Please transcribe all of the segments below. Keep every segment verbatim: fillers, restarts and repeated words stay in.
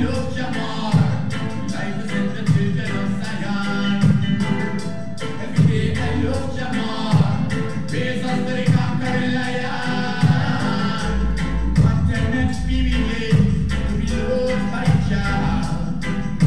look Jamar. Life is in the children of Zion. Every day I look Jamar. Praise us to the conquering lion. What an experience to be loved by Jah.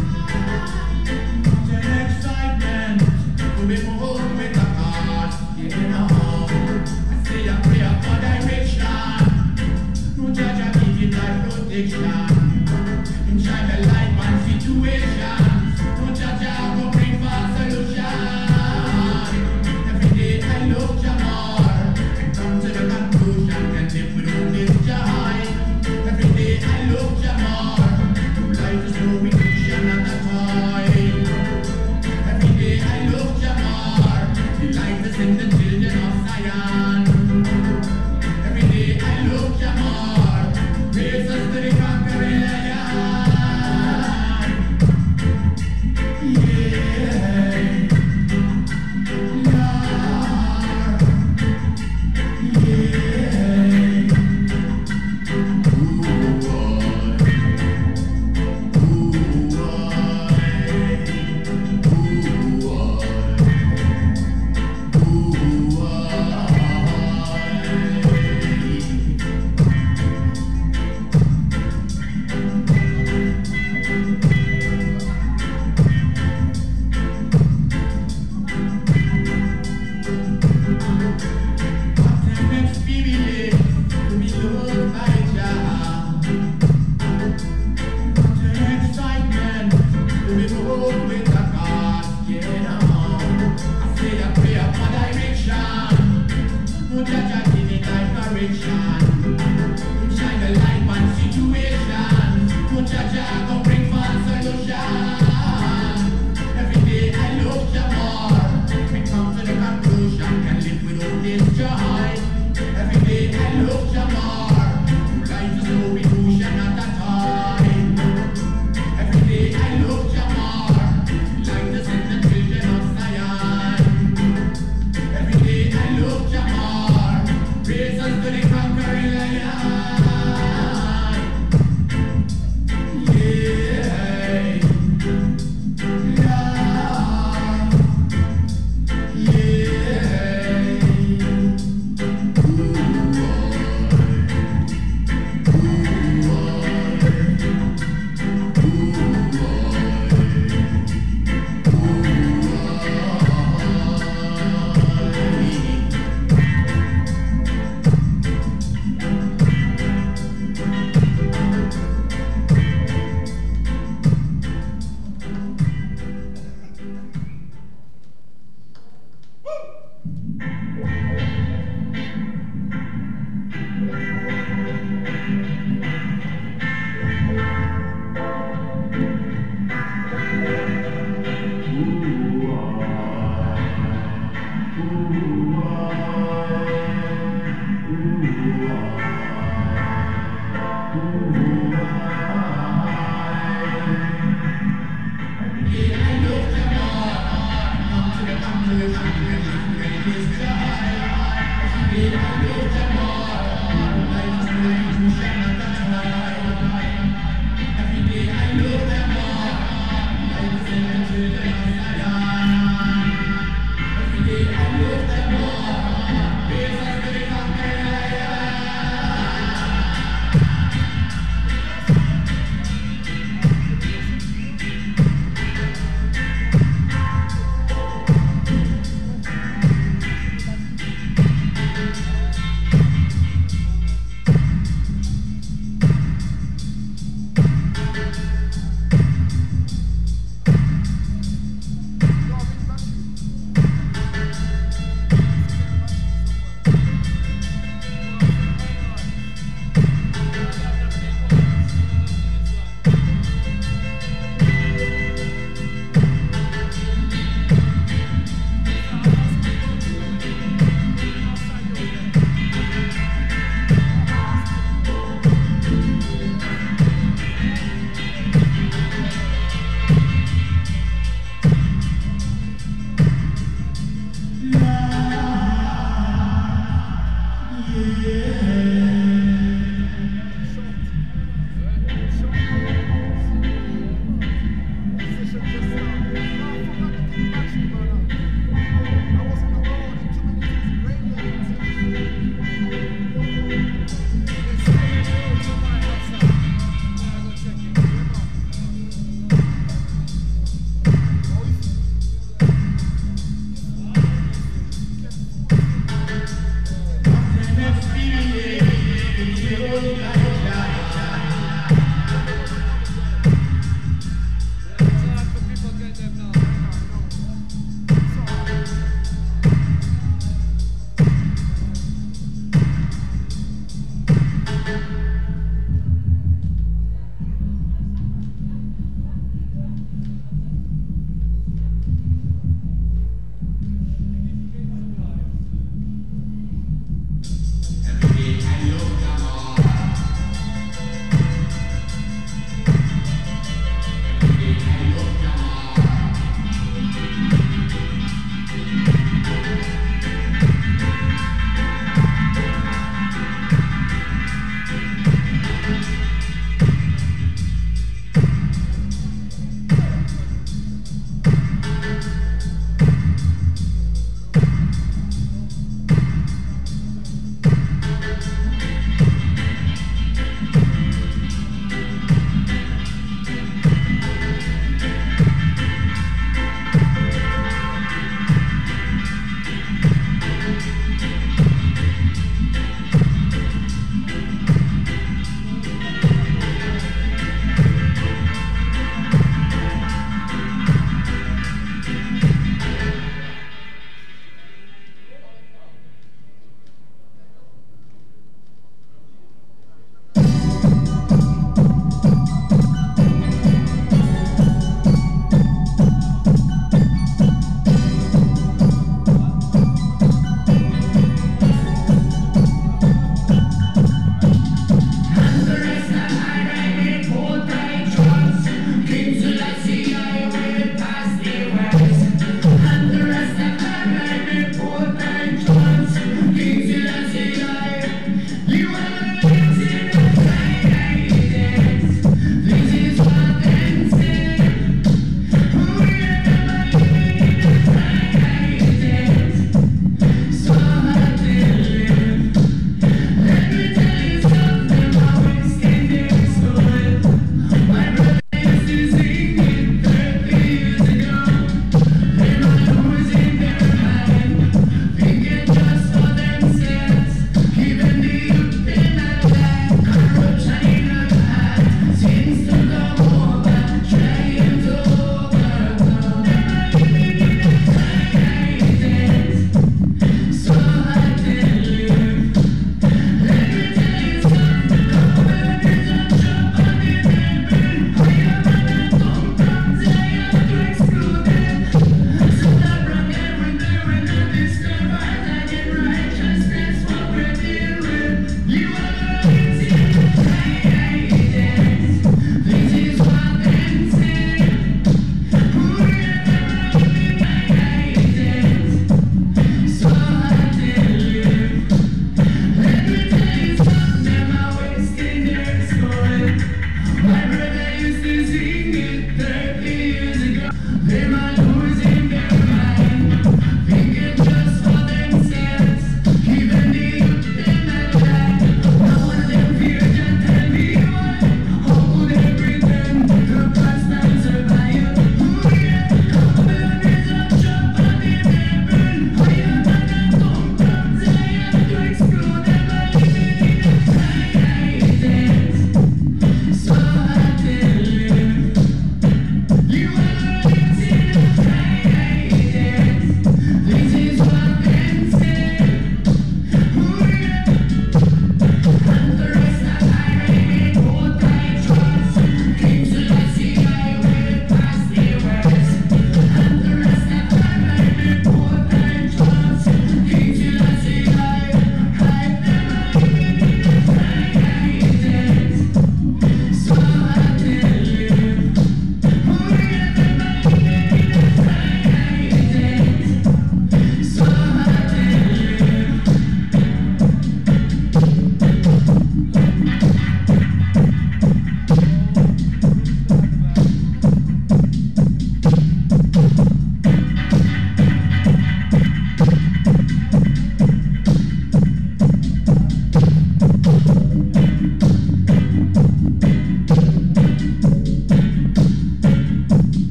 What an excitement to be moved with a cause. You know, I say a prayer for direction. No judge a give it like protection. In shine the light on situations. No judge a go bring for solution. Every day I look Jamar and come to the conclusion that live without this joy. Every day I look Jamar. Life is no illusion and a toy. Every day I look Jamar. The life is in the children of Zion. Every day I look Jamar. Praise us to the conquering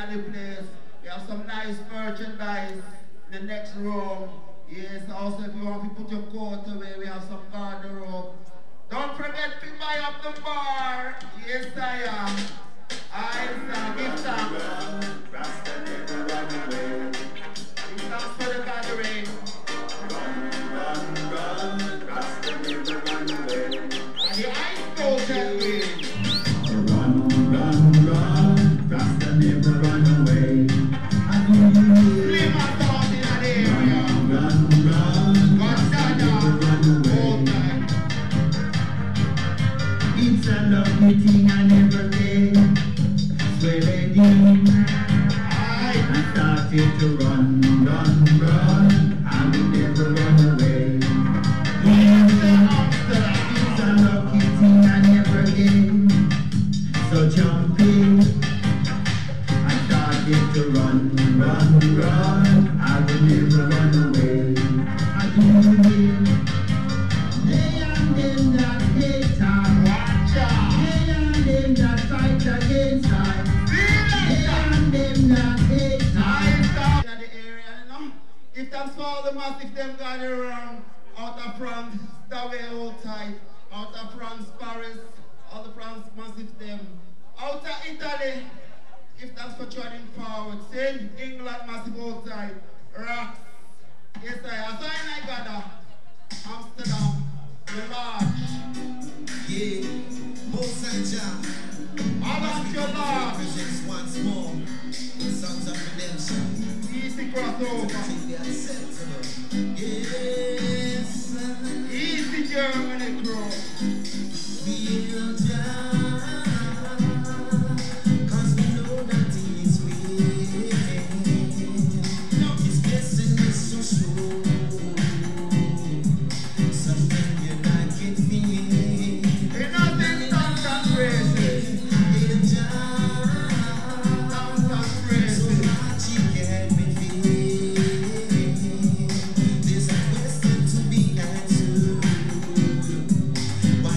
the place. We have some nice merchandise in the next room. Yes, also if you want to put your coat away, we have some garderobe. Don't forget to buy up the bar. Yes, I am. I am. Give thanks. Give thanks for the gathering. Run, run, run. Rasta never run away. And the ice goes that way. Run, run, run. Rasta never run away. And you flame us out in that area. Run, run, run. Rasta never run away. It's a lovely thing I never did. Sweating, I started to run, run, run. I will never run away. It's a lucky thing I never did. So jumping, I started to run, run, run. I will never run away. I do it. They and them that hate time. Watch out. They and them that fight against time. They and them that hate time. In the area, you know. If thanks for all the massive them gathered around, out of France, Staway hold tight, out of France, Paris, all the France massive them. Out of Italy, if thanks for joining forward. Same England massive hold tight. Rocks. Yes, I am. So I got Amsterdam, the Lodge. Yeah, Mosanja. All of your Lodge. Presents once more. Sons of Redemption. Easy crossover. Yes. Easy Germany crew. Feel down. Cause we know that he's real. His blessing is so sure. Something you not can feel. Ain't nothing sounds and crazy. Feel down. Sounds and So crazy. much you can be feel. There's a question to be answered. Why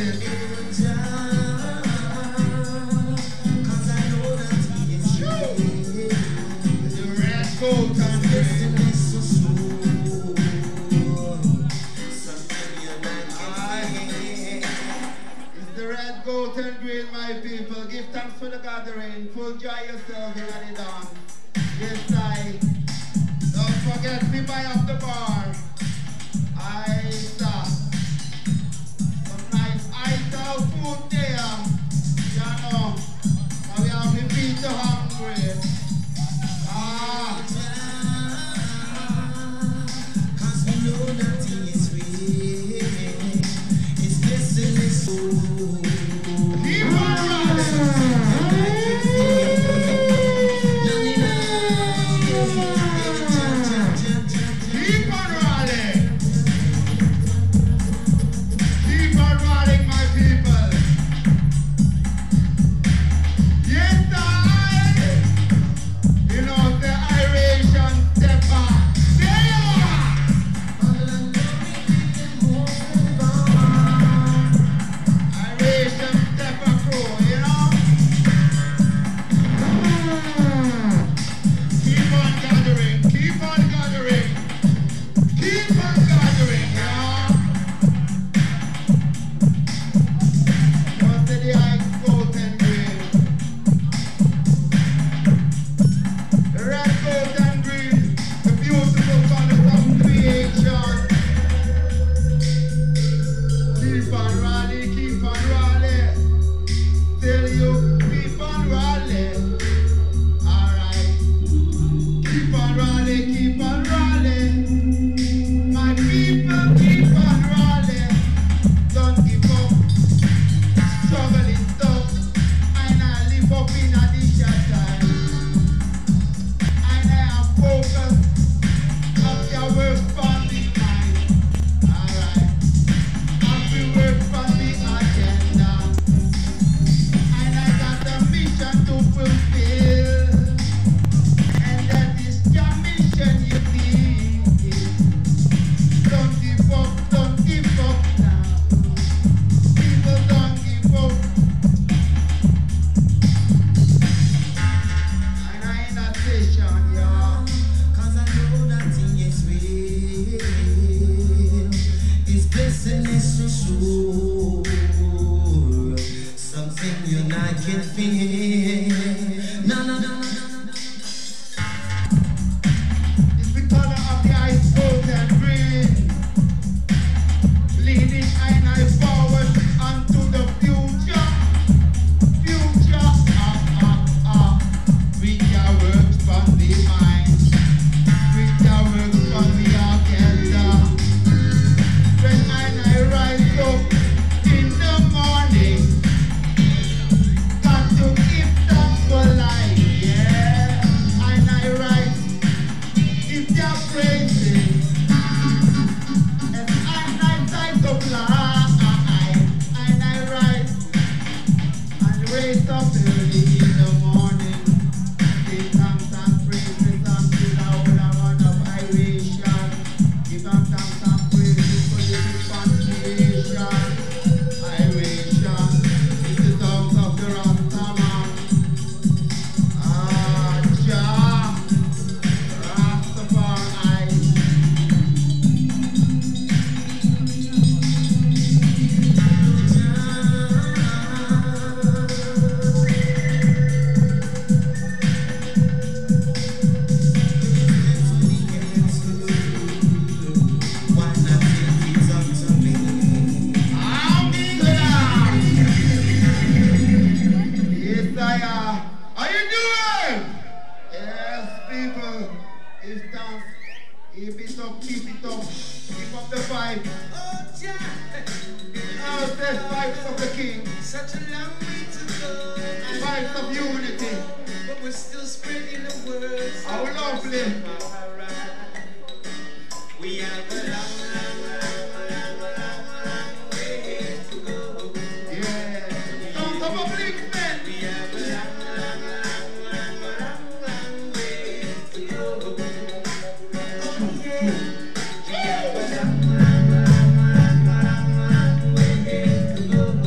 Go.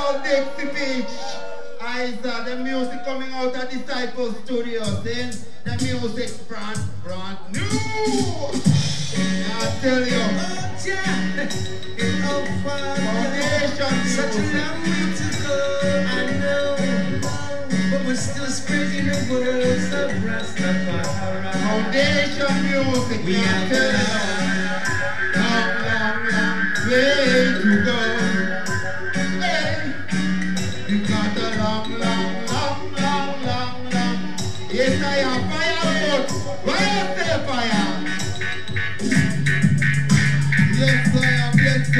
out Dixie Beach. I saw the music coming out of Disciple Studios. Then the music brand, brand new. I tell you. Oh, yeah. Oh, Foundation such a music. long way to go, I know. But we're still spreading the words of Rastafari. Foundation music. We I have tell you. Long, long, long way to go. Hey. You got a long, long, long, long, long, long. Yes, I am fire, but why you say fire? Yes, I am, yes,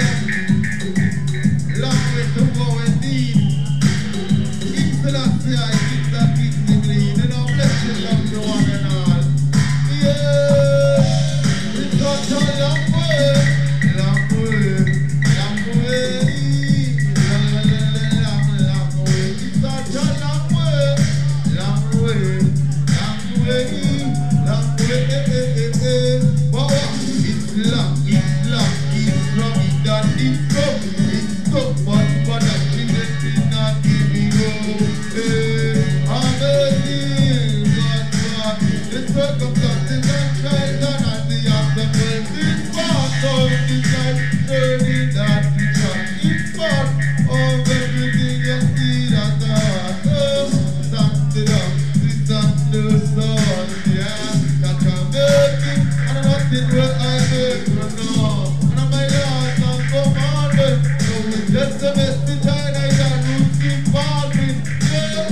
sir. Long way to go indeed. King Selassie, I keep that kingdom lead. You know, blessings of the one and all. Yeah, it's such a long way, long way, long way. Long, long, long way. It's such a long way, long way, long way, long way. Wow, it's long, it's long, it's long, it's done, it's so, it's so much, but I shouldn't be not giving up. Hey, amazing, God, God, the circumstances and trials and at the aftermath, it's part of this life journey that we try. It's part of everything you see that I have. Stand it up, stand the sun, yeah, that I'm making, and I'm nothing where I make from now. And I'm my last and come on, so it's just a message I got roots involving. Yeah,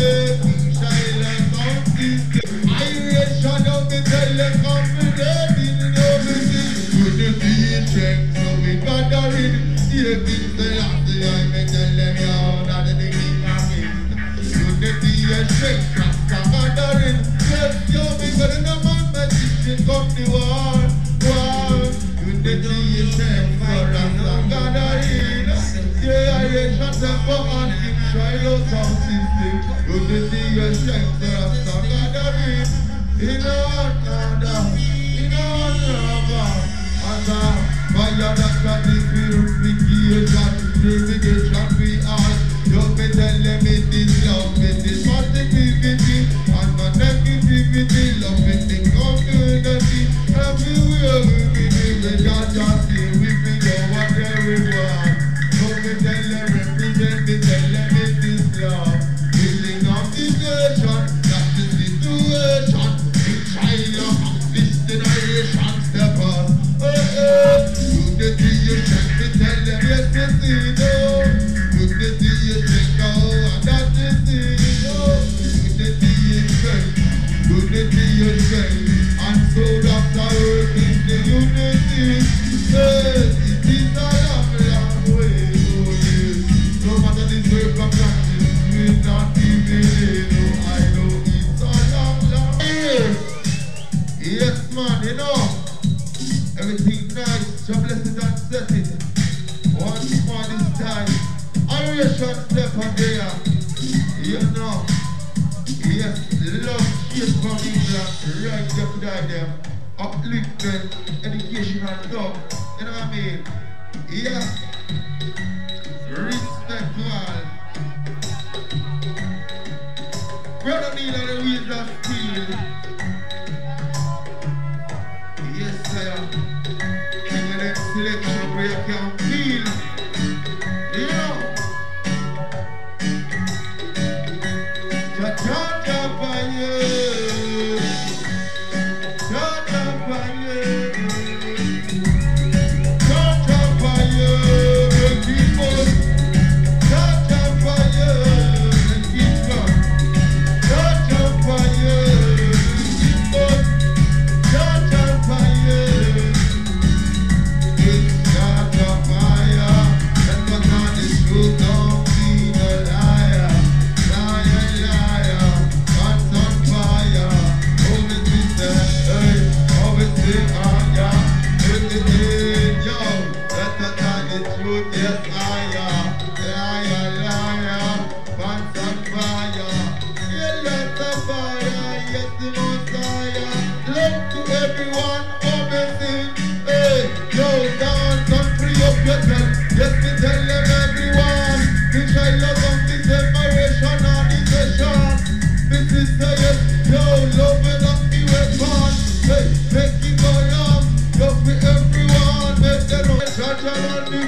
King Shiloh sound system. Irish shadow, me tell them confident in everything. Good to see you strength, so we gathering. Yeah, King Selassie, I may tell them you're not the king of kings. Good to see you strength, Rasta gathering. Yes, you're bigger than a man, magician, come the war, war. Good to see you strength, so Rasta gathering. Yeah, Irish and temple and King Shiloh sound system. Good to see you strength, so Rasta gathering. In another, in another, another. Fire that can be purification, purification we all. You may tell them it is love, it is positivity, and not negativity. Love it is community. Everywhere we be, we can't just see we be go whatever we want. You may tell them represent, me tell them it is love. Healing of the nation, that's the situation. In China, this generation step up. Hey, hey. Good to see you check me, tell them yes, you see, no. Good to see you check, no, and that you see, no. Good to see you check, good to see you check. And so that's how it is, the unity. Hey, it is a long, long way, oh yes. No matter the circumstances, we're not giving in, no, I know it's a long, long way. Yes, man, you know. Everything nice, your blessed and set it. Once more this time, Irish step on there. You know, yes, love shit from England, right up to them. Upliftment, education and love. You know what I mean? Yes, respect to all. Brother Neil and the wheels of steel. Yes, I am. King of them selection where you can feel. You know. Cha-cha-cha fire. Cha-cha fire. Cha-cha fire. Make it fun. Cha-cha fire. Make it fun. Cha-cha fire. Make it fun. Cha-cha fire.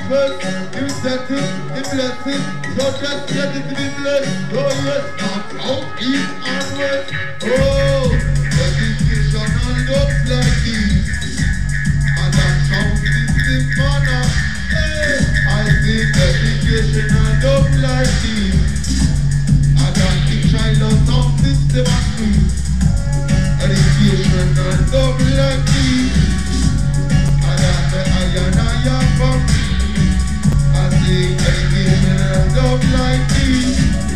first, you set it, the blessing. So just let it be blessed. Oh yes, not out, east and west. Oh, educational looks like this. And that sounds in manner. Hey, I think educational looks like this. And that the child of some system and truth. Educational love like this. And that the iron I am from. I think educational love like this.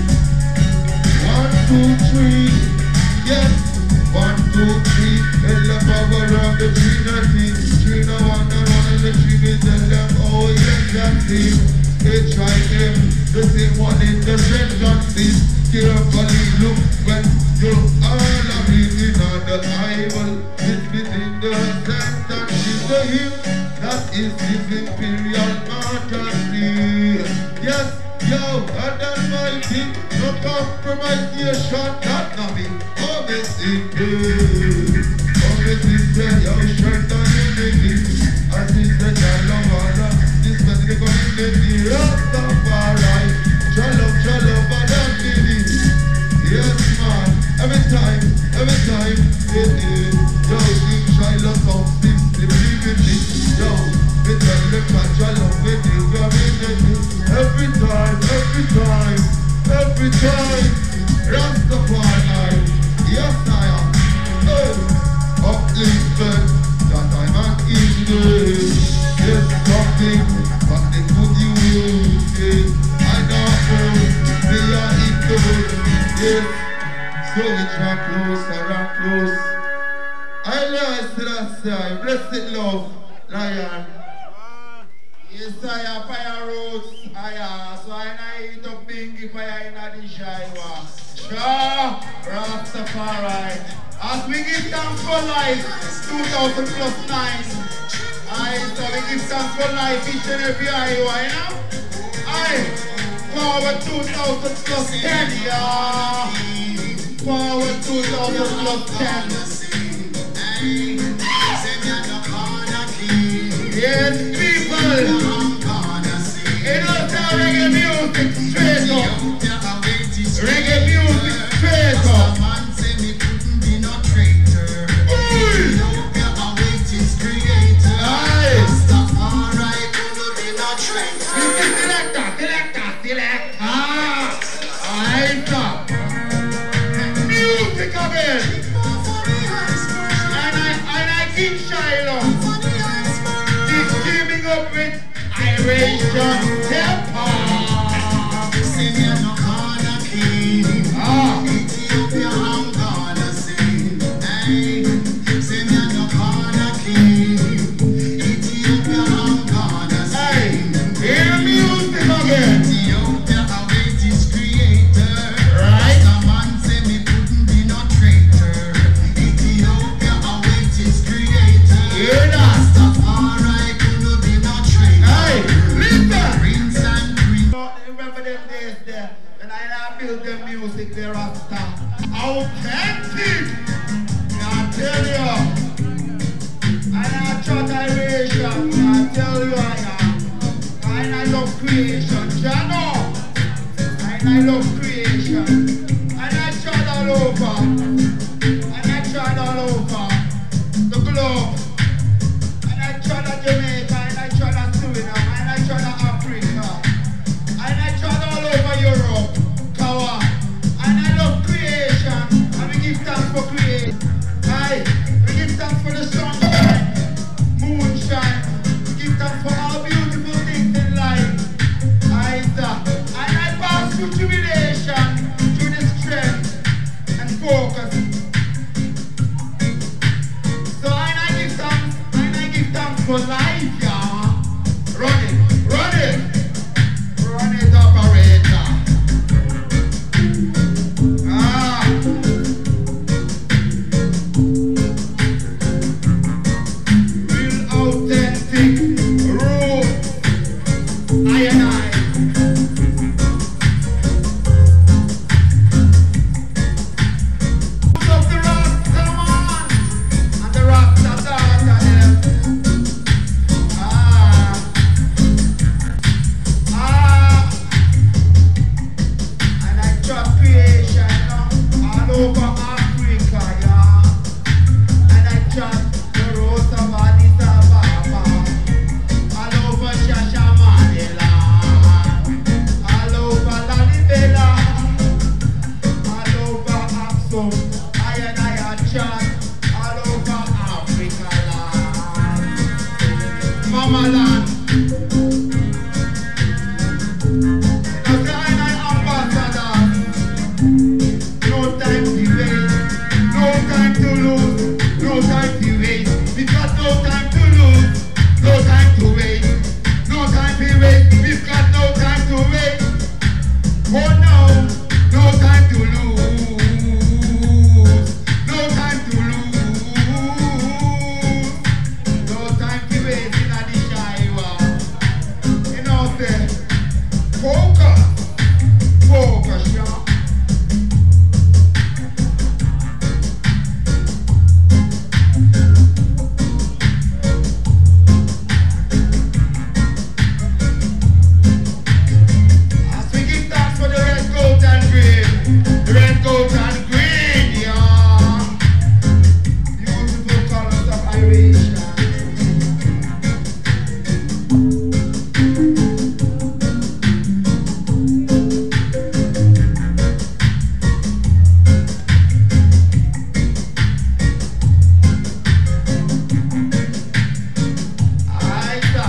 One, two, three, yes. One, two, three. Tell the power of the Trinity. Three no one and one in the three. We tell them, oh yes, that's it. They try them. The same one in the section six. Carefully look when you all are reading on the Bible. It's within the text and in the hymn. That is his imperial majesty. Yes, yo, and almighty, no compromisation, not nothing. Oh, this is good. Oh, this is good. Yo, strength and unity. As is the child of Allah. This was the community of the Rastafari. Shalom, shalom, and unity. Yes, man. Every time, every time, it is. Yo, King Shiloh sound six, they believe in me. Yo, we tell them that shalom, we think community. Every time, every time, every time. Rastafari, yes, I am. Hey, uplifted, that I'm an evening. There's something, but they could use it. I know, we are equal. Yes, so we draw closer and close. I love Selassie, blessed love, Lion. Yes, I have fire roots, I have, so I eat up bingy fire in the Shaiwa. Sure, Rastafari. As we give thanks for life, two thousand plus nine. I so we give thanks for life each and every Iowa, you know? I forward two thousand plus ten, yeah. Forward two thousand plus ten. Yes, people. You know how reggae music straight up. Reggae music straight up. Music again. And I, and I keep Shiloh. He's teaming up with Iration Temple. Ah. Ethiopia, I'm gonna sing. Hey, sing me no corner key. Ethiopia, I'm gonna sing. Hey, hear music again. Ethiopia await his creator. Right. The man say me couldn't be no traitor. Ethiopia await his creator. Hear that? Rastafari couldn't be no traitor. Hey, listen. Prince and Queen. Remember them days there? And I build the music there after. Authentic! I tell you. And I try Iration. I tell you I am. And I love creation. Jano. And I love creation. And I tried all over. And I tried all over the globe. And I tried at Jamaica. And I tried at Suriname. And I tried at Africa. And I tried all over Europe. Kawa. And I love creation. And we give thanks for creation. Aye. We give thanks for the sunshine, moonshine. We give thanks for all beautiful things in life. Aye, sir. And I pass through tribulation, through the strength and focus. So and I give thanks, and I give thanks for life, yeah. Run it, run it. Run it, operator. Ah. Real authentic, raw, I and I. Of the Rasta man and the Rasta daughter, them. Ah. Mamaland. The China ambassador. No time to wait. No time to lose. No time to wait. We got no time to lose. No time to wait. No time to wait. We've got no time to wait. Oh no. No time to lose. No time to lose. No time to wait in a Shaiwa. You know, say, focus. Focus, y'all. As we give thanks for the red, gold, and green. The red, gold, and green, yeah. Beautiful colors of Irish. Aye, sir.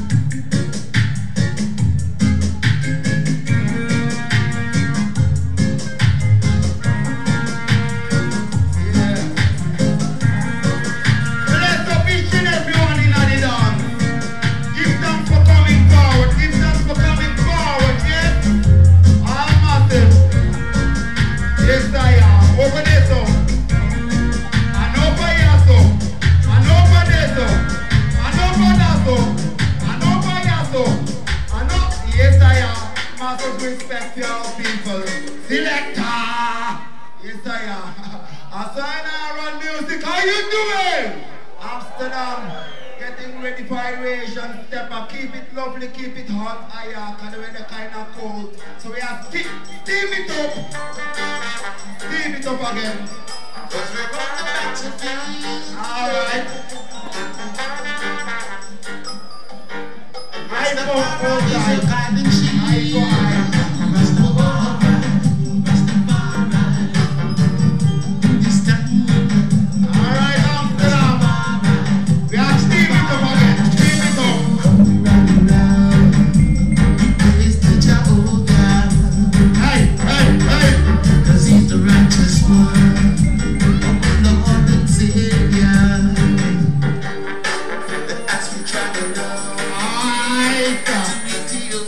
Yeah. Bless up each and everyone in the dance. Give thanks for coming forward. Give thanks for coming forward, yes? All massive. Yes, I am. Over there, so. And over here, so. And over there, so. And over there, so. And over here, so. And up. Yes, I am. Massive respect to all people. Selector. Yes, I am. As I now run music, how you doing? Amsterdam, getting ready for Eurasian step up. Keep it lovely, keep it hot. I can the weather kind of cold. So we have steam, steam it up. Steam it up again. Alright. I go all time. I go high. Alright, Amsterdam. We have steam it up again. Steam it up. Hey, hey, hey. He's the righteous one, Lord and Savior. As we travel down Alright. to meet you,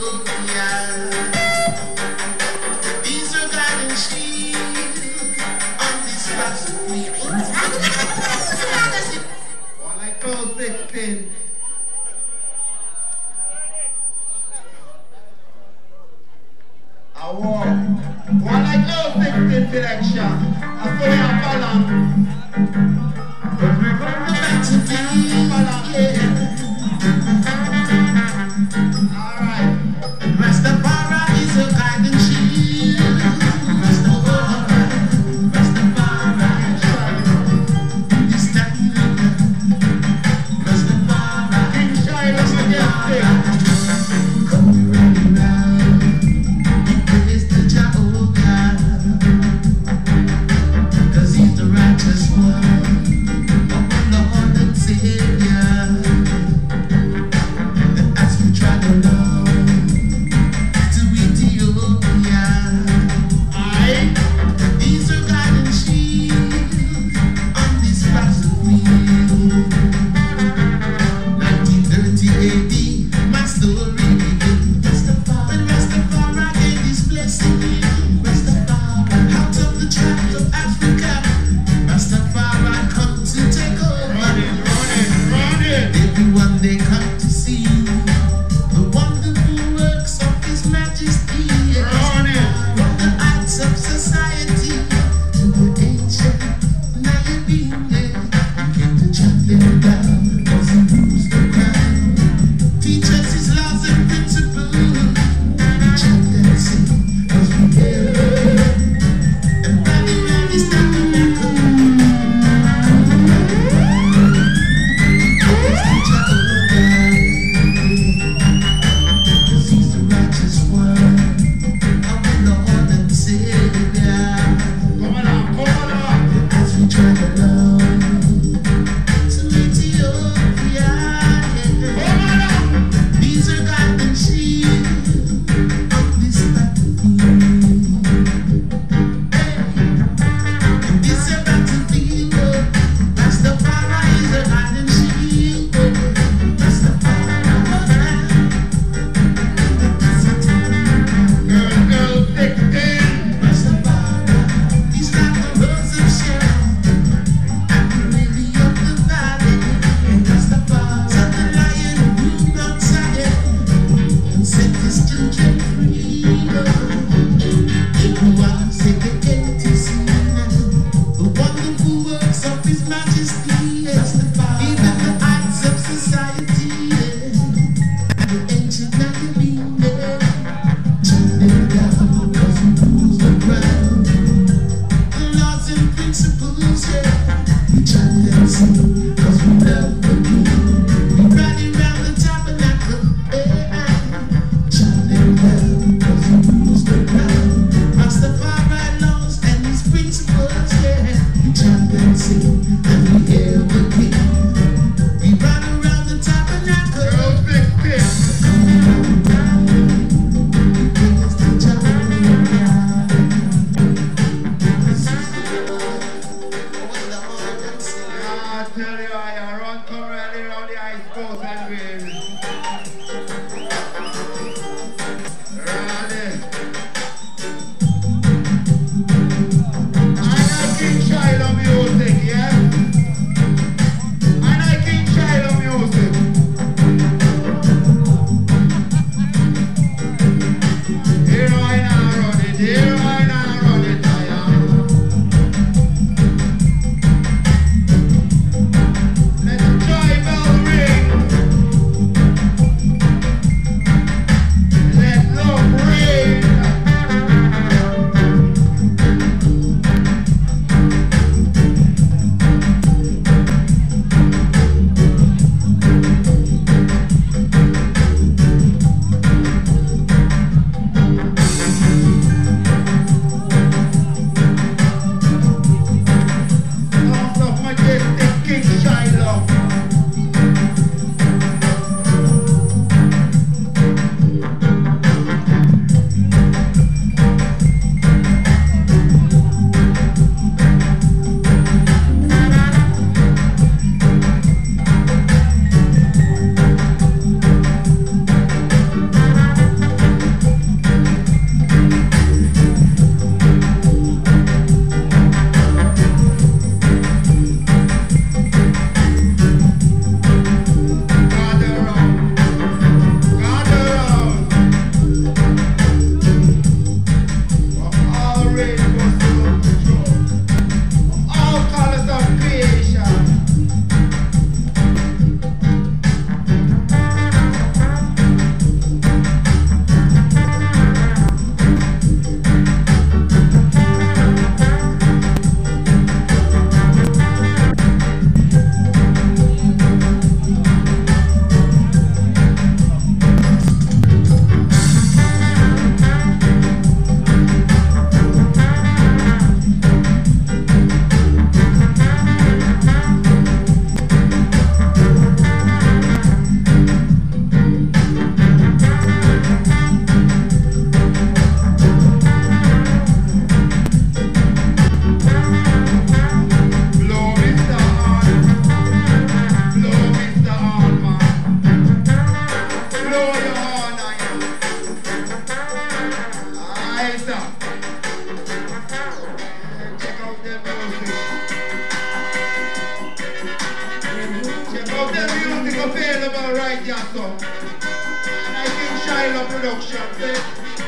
right here, so. And I think Shiloh Production, see?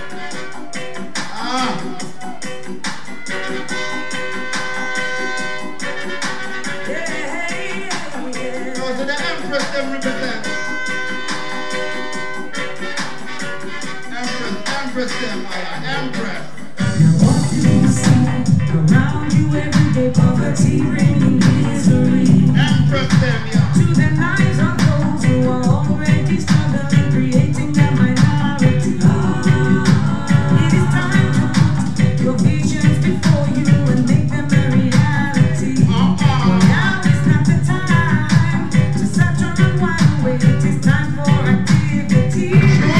Ah. Those are the Empress them represent. Empress, Empress them, I Empress. Now what do you see around you every day? Poverty bringing misery. Empress them, yeah. To the lives of those who are already struggling, creating a minority. It is time to put your visions before you and make them a reality. Uh-uh. Now is not the time to saturate and wide awake. It is time for activity.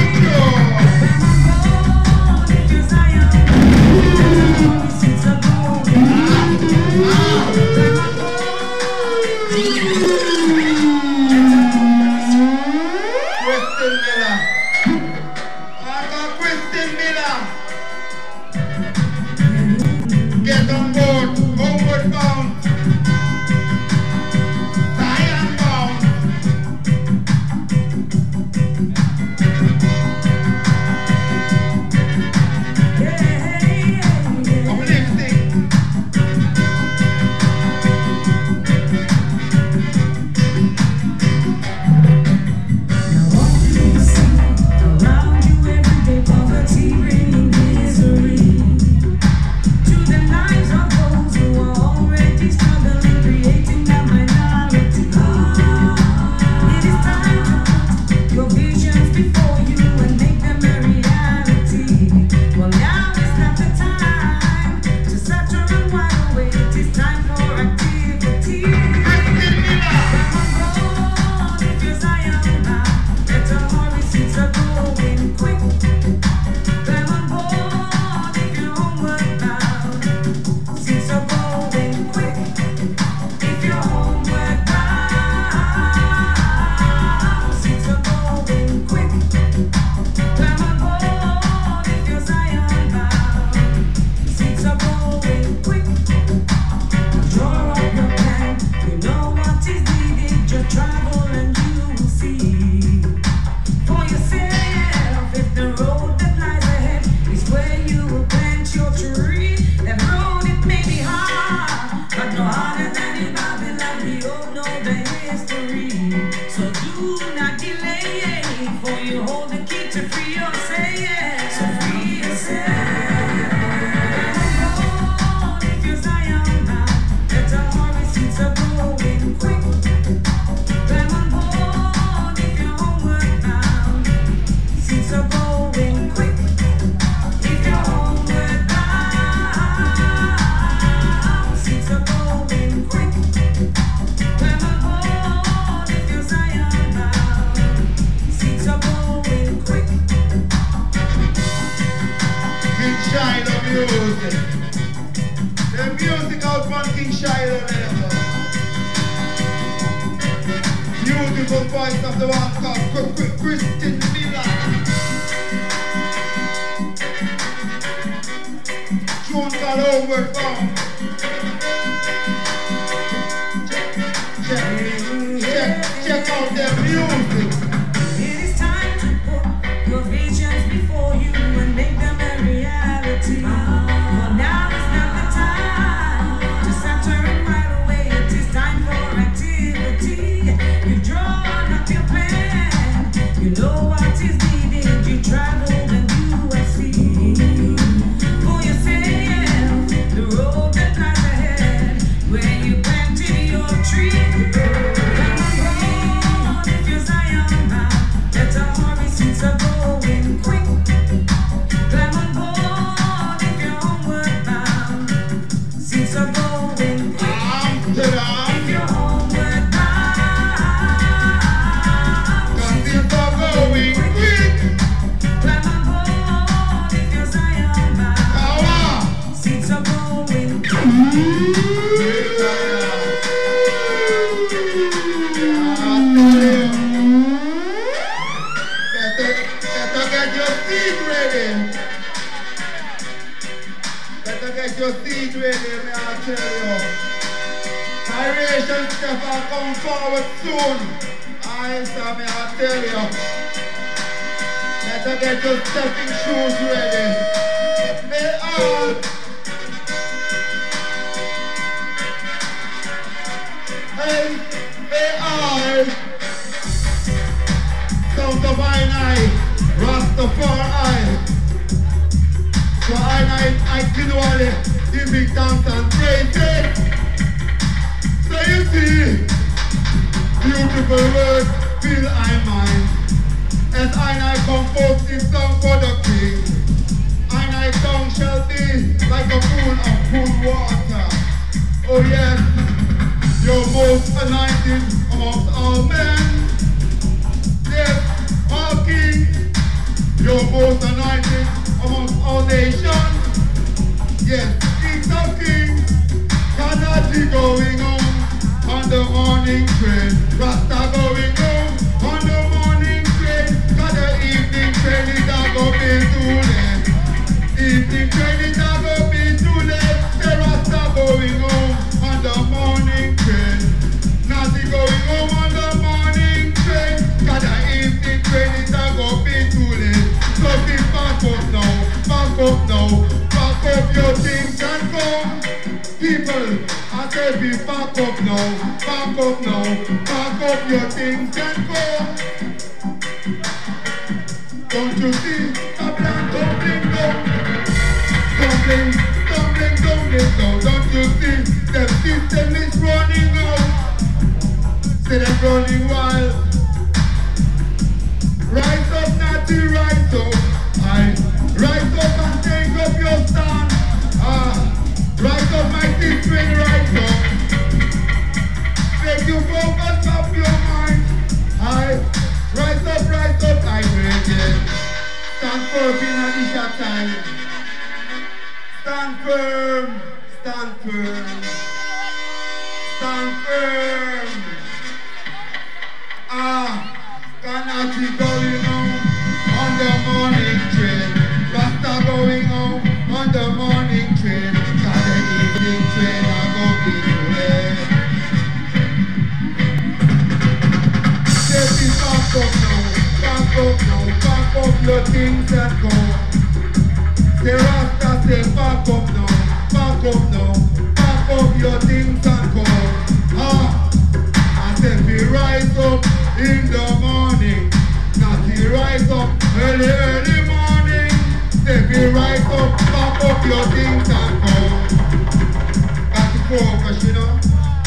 Kristen Miller. I got Kristen Miller. Get on board. Homeward bound. Zion bound. Uplifting. Around you every day, poverty bringing misery. To the lives of those who are already struggling, creating a minority. It is time to put your visions before you and make them a reality. Well, now is not the time to saturate and wide awake. It is time for activity. Kristen Miller. Come on, if you're Zion bound, better hurry, seats are going quick. Come on board, if you're homeward bound, seats are going quick. If you're homeward bound, seats are going quick. Come on board, if you're Zion bound, seats are going quick. Draw up your plan, you know what is needed. Just travel and you will see for yourself if the road that lies ahead is where you will plant your tree. That road, it may be hard, but no harder than in Babylon. We all know the history, so do not delay, for you hold the key to free yourself. So free yourself. If you're Zion bound, better hurry, seats are going quick. Come on board, if you're homeward bound, seats are going quick. If you're homeward bound, seats are going quick. Come on board, if you're Zion bound, seats are going quick. King Shiloh music. The music out from King Shiloh level. Beautiful voice of the one called Kr- Kr- Kristen Miller. Tune called Homeward Bound. Check, check, check, check out their music. It is time to put your visions before you and make them a reality. Well, now is not the time to saturate and wide away. It is time for activity. You draw up your plan. You know what is needed. You travel and you will see for yourself the road that lies ahead, where you planted your tree. Come on, if you're Zion bound, better hurry, seats are going quick. Come on board, if you're homeward bound, seats are going quick. Amsterdam. If you're homeward bound, Cause it's all going quick. come on board, if you're Zion bound, Power. seats are going quick. Better, better get your seat ready. Better get your seat ready, may I tell you. Iration Steph will come forward soon. I saw me, I tell you. Better get your stepping shoes ready. They are. Hey, they are. Sound of I and I, Rastafari. So I and I, I can only give me thanks and praise it. So you see, beautiful words fill I mind. As I and I compose this song for the king. I and I tongue shall be like a pool of cool water. Oh yes, you're most anointed amongst all men. Yes, all kings, you're most anointed amongst all nations. Yes, kings of kings, cannot be going on on the morning train. Rasta going home on the morning train. Cause the evening train is a go be too late. Evening train is a go be too late. The Rasta going home on the morning train. Nazi going home on the morning train. Cause the evening train is a go be too late. So be back up now, back up now. Back up your things and come. People, I say be back up now, back up now. Back up your things and come. Don't you see a plan tumbling down? Tumbling, tumbling, tumbling down. Don't you see the system is running out? Say they're running wild. Rise up, Natty, rise up. I rise up and take up your stand. Ah, rise up, my sister, rise up. Make you focus up your mind. I rise up, rise up, I break it. Stand firm in a short time. Stand firm, stand firm, stand firm. Ah. Cannot be going home on the morning train. Rasta going home on the morning train. Cause the evening train I go be too late. Say be back up now, back up now, back up your things and go. Say Rasta say back up now, back up now, back up your things and go. Ah, I say be rise up in the morning, not he rise up early, early morning. Say be rise up, pack up your things and go. Got to focus, you know.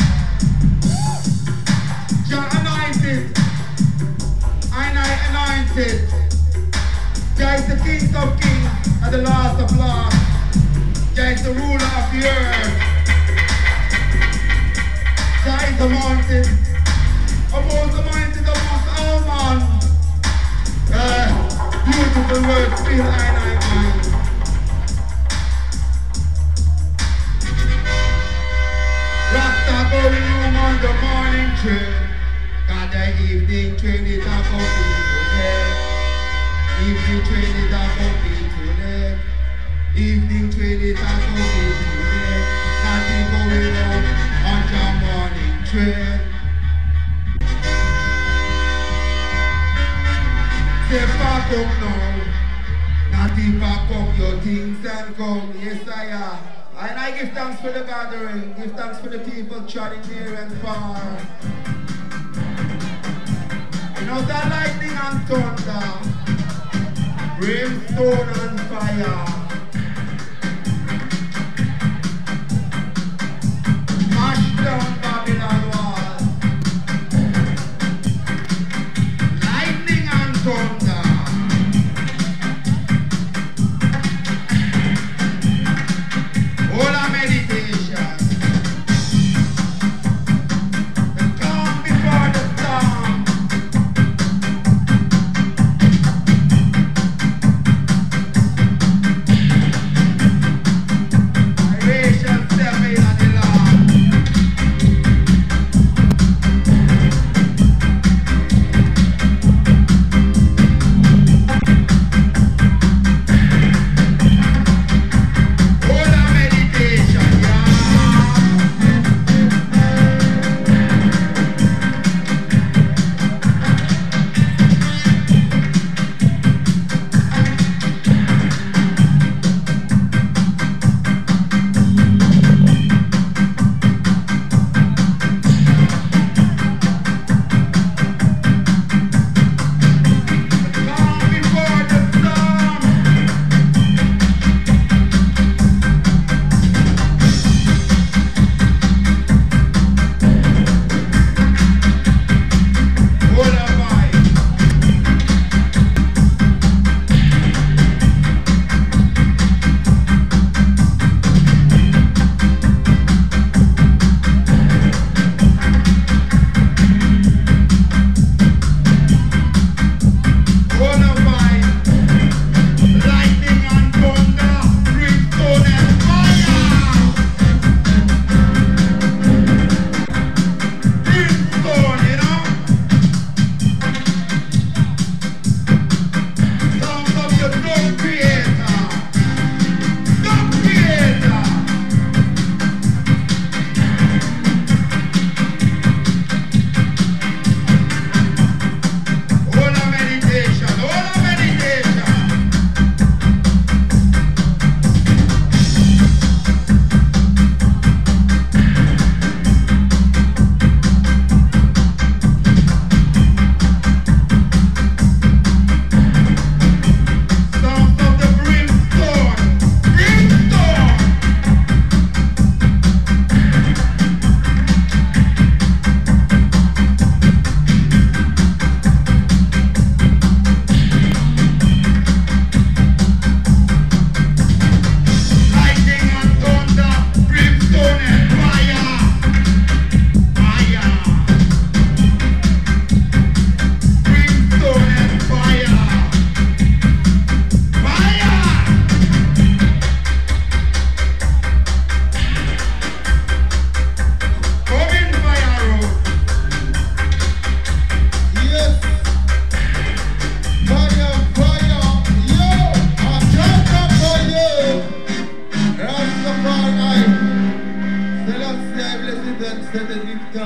Jah anointed, I and I anointed. Jah is the King of kings and the Lord of lords. Jah is the ruler of the earth. Jah is the mountain. Amongst the mind, amongst all man. Uh, beautiful words, feel I and I mind. Rasta going home on the morning train. Got the evening train is a go be too late. Evening train is a go be too late. Evening train is a go be too late. Nothing going home on the morning train. Say pack up now, Natty pack up your things and come. Yes I am. And I give thanks for the gathering, give thanks for the people trotting near and far. You know that lightning and thunder, brimstone and fire. Mash down Babylon wall. Lightning and thunder. All our meditation. The calm before the storm. Iration seven and the Lord.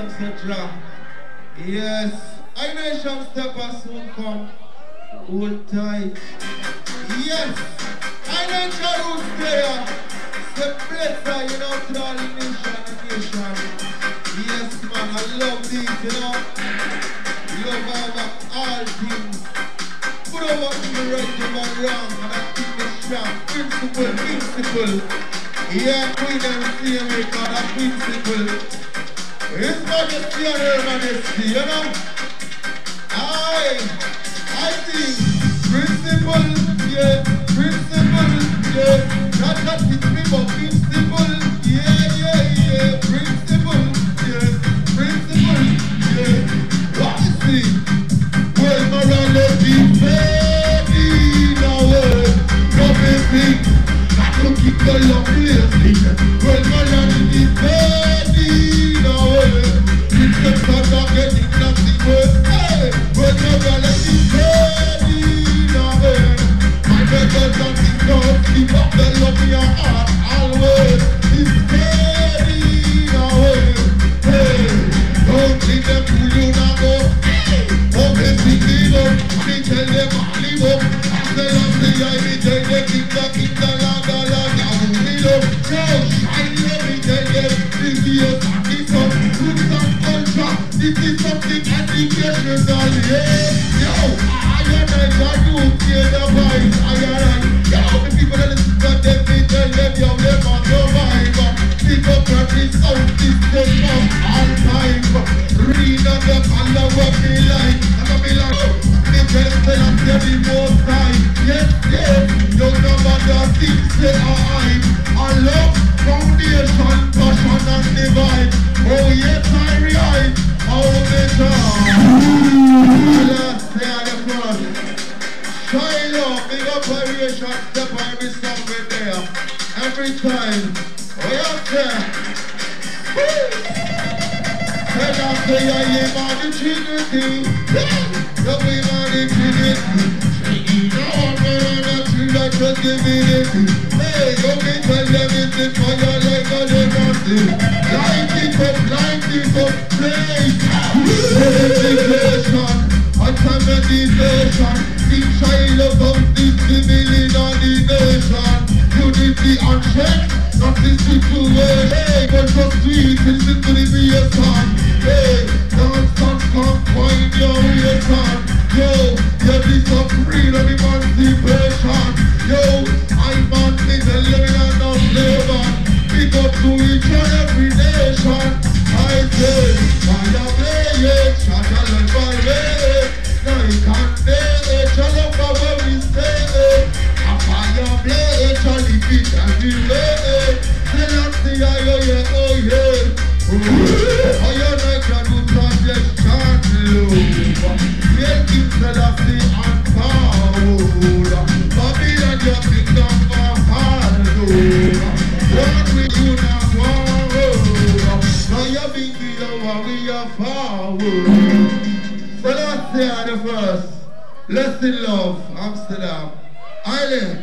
et cetera. Yes, I nation stepper soon come. Hold tight. Yes, I nation roots there. The blesser, you know, to all the nation and nation. Yes, man, I love these, you know. Love over all things. Put over to the right, to the wrong, and I keep it strong. Principle, principle. Yeah, Queen and see me for a principle. His Majesty and Her Majesty, you know. I, I think principle, yeah, principle, yeah. Not that it's me, but principle, yeah, yeah, yeah. Principle, yeah, principle, yeah. What is it? Well, morality, baby, now, no basic. Got to keep the love place. Well, morality, baby, now, it's the thought of getting nothing worse. Hey, well, morality, baby, now, my brother, something don't keep up the love in your heart always. It's baby, now, hey, don't leave them to you now, go. Oh, let's be evil. Me tell them all evil. After love, the eye, me tell them keep the keep the la la la la. Me love, so shine love, me tell them this is a this up, roots and culture. This is something educational, yeah. Yo, I and I got to hear the voice. I and I, yo, the people that listen to them, me tell them, yo, them on the vibe. Pick up practice sound system of all time. Read on the color what me like. I'm be like, oh, me tell them I'm the most time. Yes, yes, you know what the things say I. I love foundation, passion and divine. Oh yes, I realize how they talk. Let's say on the front. Shiloh, big up variation, step on every song right there. Every time. Oh yes, sir. Tell us the I am on the Trinity. The way on the Trinity. Trinity, no one on the Trinity, just divinity. Hey, you can tell them it's the fire like a demon. Light it up, light it up, place. Education, accommodation. Teach child about this civilian on the nation. Unity and check, not this situation. Hey, but just sweet, listen to the bass song. Hey, dance and come find your way on. Yo, yeah, this is freedom, emancipation. Yo, I'm on the living and not living. Pick up to each and every nation. I say, fire play it, shut up and fire. Now you can't play it, shut up for where we stay. A fire play it, shall be fit everywhere. Tell us the I, oh yeah, oh yeah. Oh, you're like a new project, can't lose. Making Selassie and power. Babylon, your kingdom for hallelujah. What we do now, forward. Now you're thinking of what we are forward. Selassie are the first. Lesson love, Amsterdam. Island.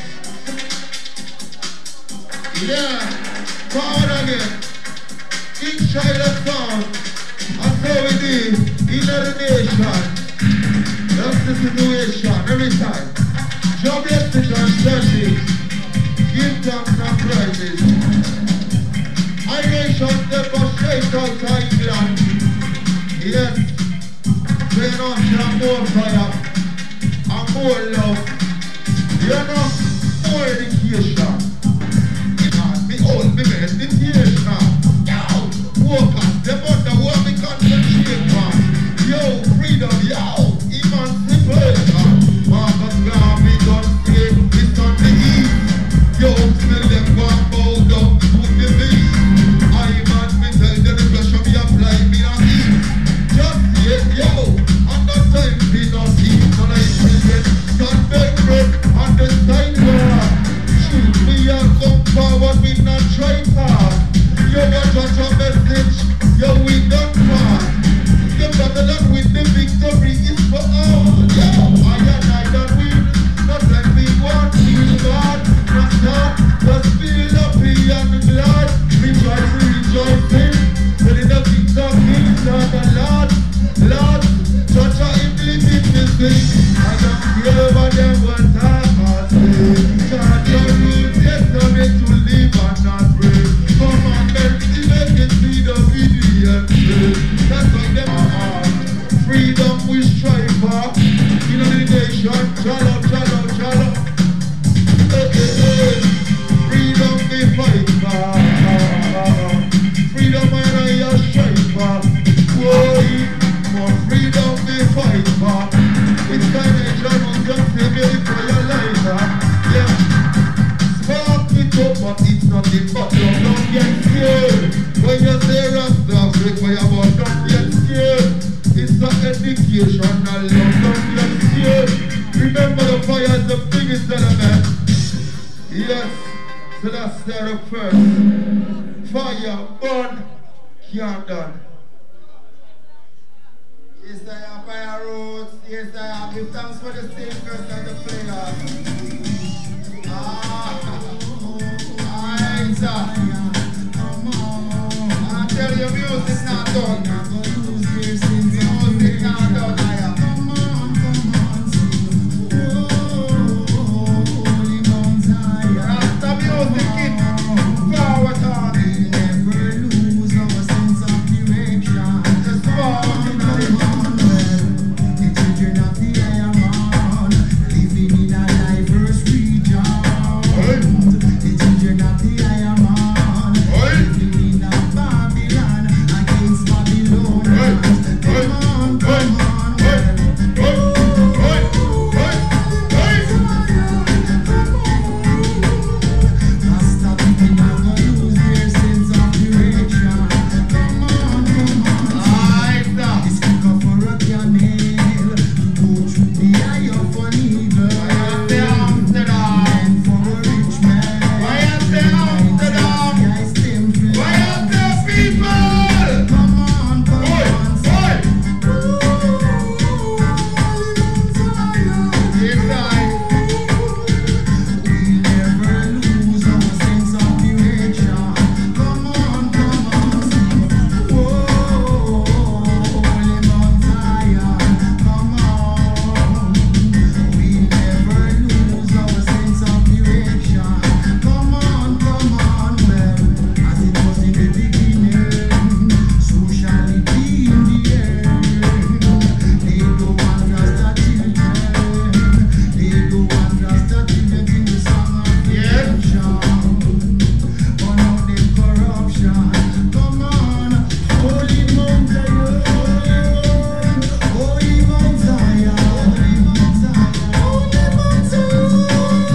Yeah, forward again. King Shiloh sound, and so we did in the nation. That's the situation every time. Job bless it and blessings. Give thanks and praises. I nation step up straight out of England. Yes, we're not have more fire and more love. You know, more education. Me old, me meditation. Workers, they wonder what we concentrate on. Yo, freedom, yo, emancipation. Marcus Garvey don't say it's on the east. Yo, smell them one bow down to the beast. I man, me tell them the pressure me apply me on east. Just yes, yo, and no time be no see. sing. I don't care what them will talk or say. Chant your rules, yes, no make to live and not pray. Come on, let's see, make it see the video and pray. That's what them are. Freedom we strive for. In the nation, shut up, shut up, shut up. Hey, hey, hey. Freedom we fight for. Freedom and I are strive for. Whoa, more freedom we fight for. It's kind of trouble, just say it for your life, huh? Yeah. Spark it up, but it's nothing but love. Don't get scared. When you say Rasta, break for your mouth, don't get scared. It's an educational love, don't get scared. Remember the fire is the biggest element. Yes, so that's the first. Fire, burn, can't done. Yes, I have fire roads. Yes, I have. Give thanks for the singers and the players. Ah, alright, sir. I tell you, music's not done. Music not done, I am. Come on, come on, sing. Oh, holy Mount Zion. Rasta music, it forward on. We never lose our sense of direction. Just forward in the the children of the Iron Man, living in a diverse region. The children of the Iron Man, living in a Babylon against Babylonians. Come on, come on, Rasta people not gonna lose their sense of direction. Come on, come on, it's quicker for a camel to go through the eye of a needle than for a rich man. Why are they Amsterdam? The ice temple. Why are there people? Come on, come Oi, on, oi! Inside. we never lose our sense of direction. Come on, come on, sing. Whoa, holy Mount Zion. Come on. We never lose our sense of direction. Come on, come on, well, as it was in the beginning, so shall it be in the end. They go and Rasta children. They go and Rasta children in the song of redemption. Burn out them corruption. Come on, holy Mount Zion. Holy Mount Zion. Holy Mount Zion. Holy Mount Zion.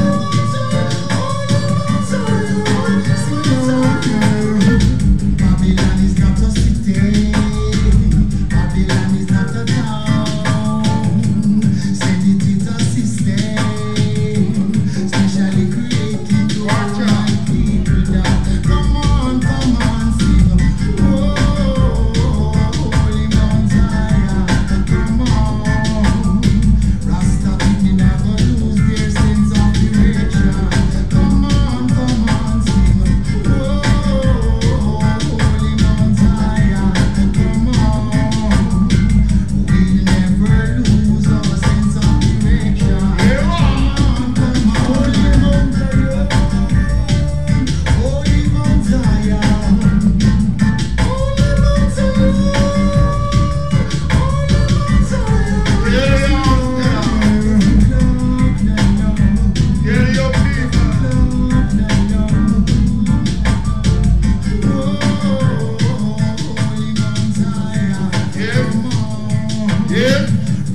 Babylon is not a city. Babylon is not a town. Said it is a system, specially created to attract people down. Come on, come on, sing. Whoa, holy Mount Zion. Come on. Rasta people never lose their sense of direction. Come on, come on, sing. Whoa, holy Mount Zion. Come on. We'll never lose our sense of direction. Come on, come on. Holy Mount Zion. Holy Mount Zion. Holy Mount Zion. Hear your people. Yes.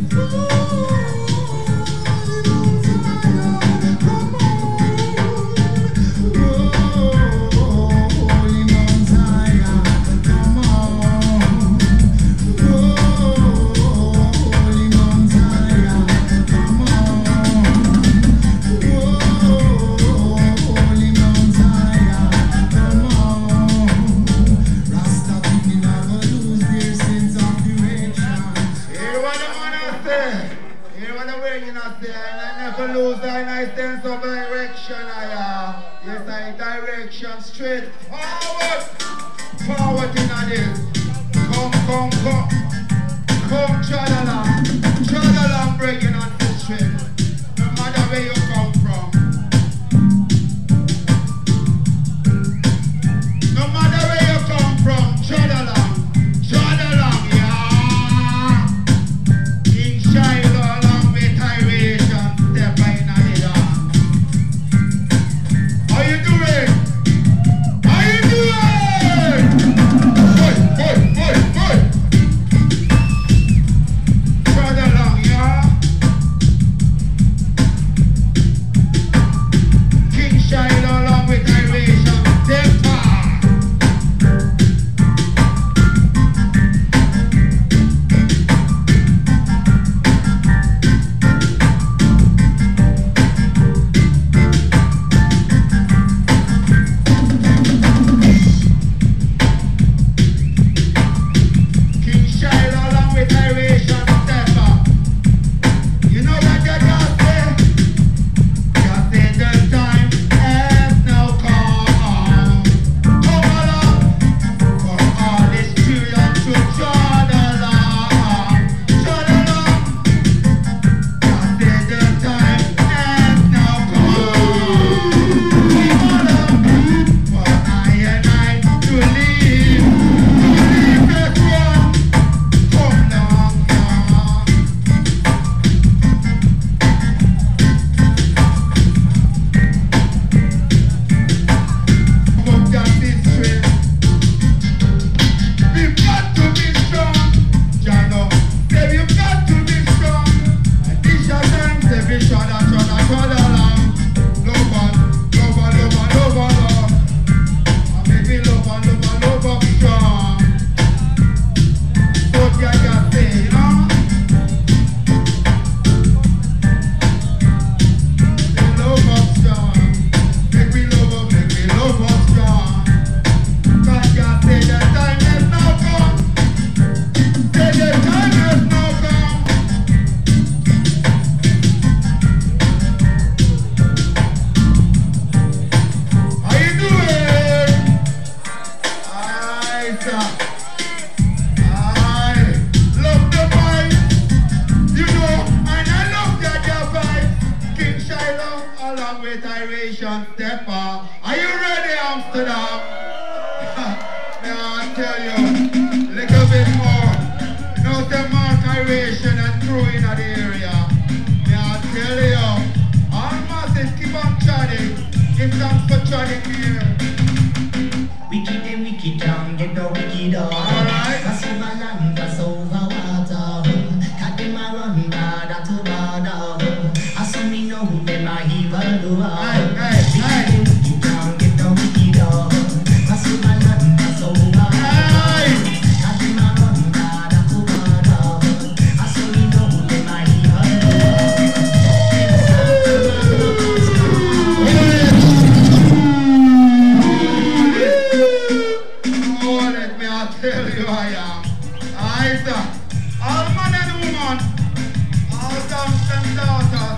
Rasta people never lose their sense of direction. Hear what the man I say. Hear what the way you not say. And I never lose I nice sense of direction. I uh, yes I direction straight forward. Forward in a this. Come, come, come. Come, Chadala. Chadala, brethren and sisters, no matter where you come from, no matter where you come from, trod along, trod along, yeah. King Shiloh along with Iration, step in the dance. How you doing? How you doing? Boy, boy, boy, boy. Trod along, yeah. King Shiloh along with Iration, step in. King Shiloh along with Iration, step up. You know what you just say? Just say the time has now come. Come along for all this children to trod along, trod along. Just say the time has now come. Come along for I and I to leave, to leave this one. Come along, yeah. Come down this way. We've got to be strong. Jano, say we've got to be strong. And this your time, say we trod and trod and trod along. Love on, love on, love on, love on, love. And make me love on, love on, love up strong. So yeah, yeah, say, you know. Say love up strong. Make me love up, make me love up strong. God, yeah, say the time has now come. Say the time has now come. How you doing? Aye, sir. Aye. Love the vibe. You know, and I love that your vibe. King Shiloh along with Iration Stepper. Are you ready, Amsterdam? Now I tell you, little bit more. You know, the Mark Iration and crew in the area. Now I tell you, all masses keep on chatting. Give thanks for chatting here. Wicked and wicked down, get the wicked up. Alright. Pass over land, pass over water. Cut them a run, border to border. As so me know them a evil doer. Hey, hey, Wicked hey. and wicked down, get the wicked up. Pass over land, pass over water. Hey! Cut them a run, border to border. As so me know them a evil doer. Hold it, me I tell you I am. Aye, sir. All man and woman, all sons and daughters.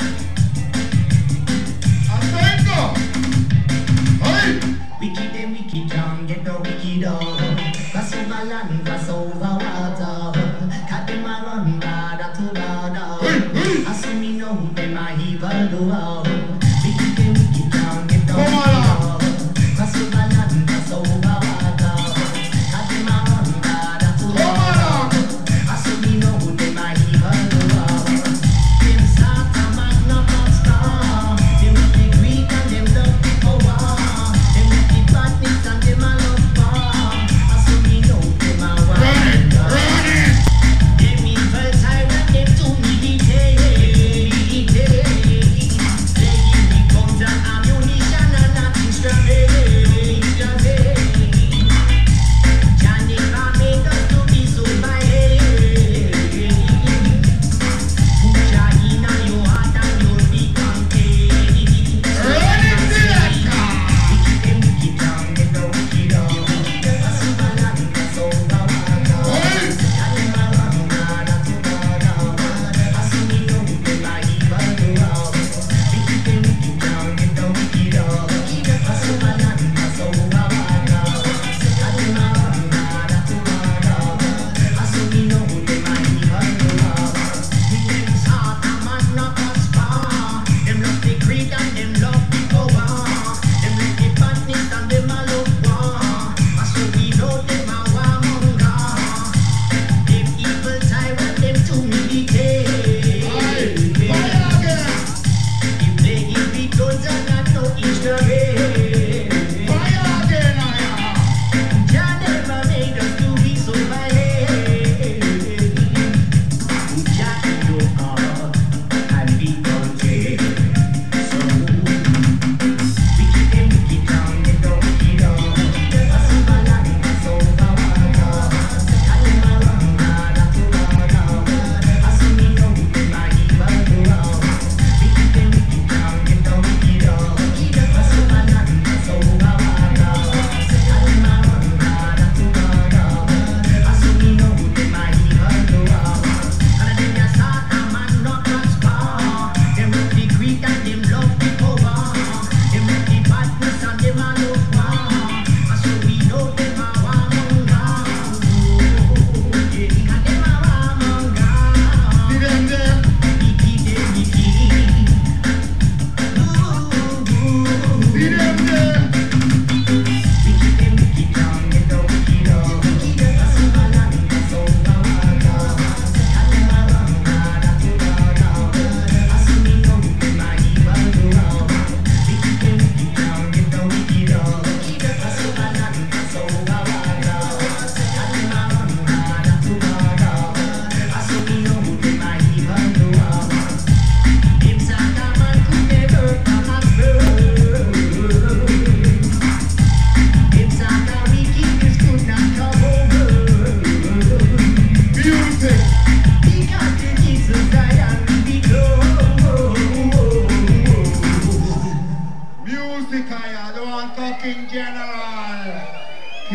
I say go. Hey! Wicked and wicked down, get the wicked up. Pass over land, pass over water. Cut them a run, border to border. Hey, hey. As so me know them a evil doer. Wicked and wicked down, get the Come wicked on, up. Pass over land, pass over water. Cut them a run, border to Come on, border. As so me know them a evil doer. Them start a magna star. Them with the greed and them love the power. Them with the badness and them a love power. As so me know them a Run it, wild. run it. Them evil tyrant, them too militant. Them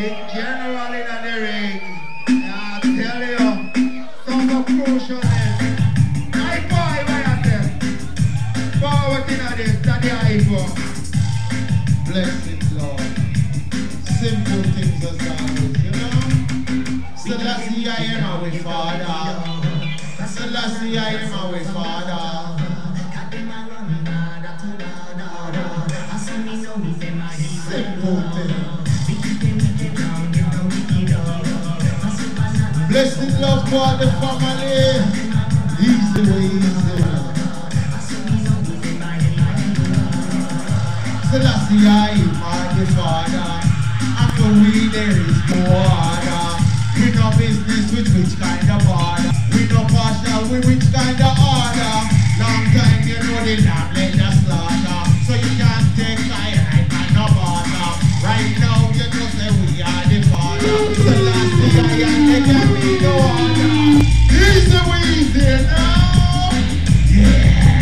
King General in the ring. Yeah, I tell you, some of crucialness. High five, I tell. Forward in this, that the high five. Blessed Lord. Simple things as always, you know. Selassie, I am our Father. Selassie, I am our Father. Simple things. Blessed love for the family. Easy way, easy. Selassie, I am the Father. After we there is no order. We no business with which kind of order. We no partial with which kind of order. Long time you know the lamb let the slaughter. So you can't take cyanide and no bother. Right now you know say we are the Father. Selassie, I am the can be no order. Easy we easy now. Yeah.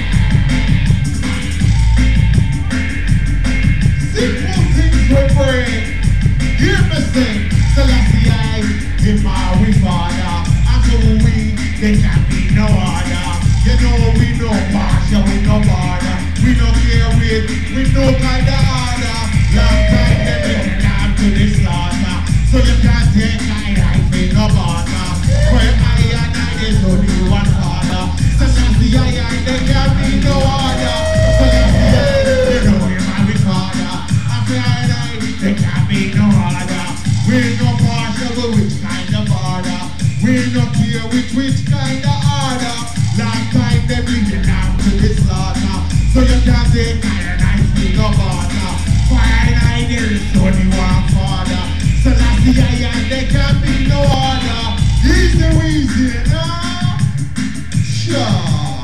Simple things we bring. Hear me sing. Selassie, I am our Father. And so we, there can be no order. You know we no partial, we no border. We no care with, we no kind of order. Long time they bring down to the slaughter. So you can't take my life in no border. Where I and I, there's only one Father. Selassie, I am, there can be no order. Selassie, I, you know you're my Father. And where I and I, there can be no order. We no partial with which kind of order. We no care with which kind of order. Long time they bring it down to the slaughter. So you can't take my nice thing no border. Why and I, there is only one Father. Selassie, I and there can be no order. Easy, easy, no? Sure.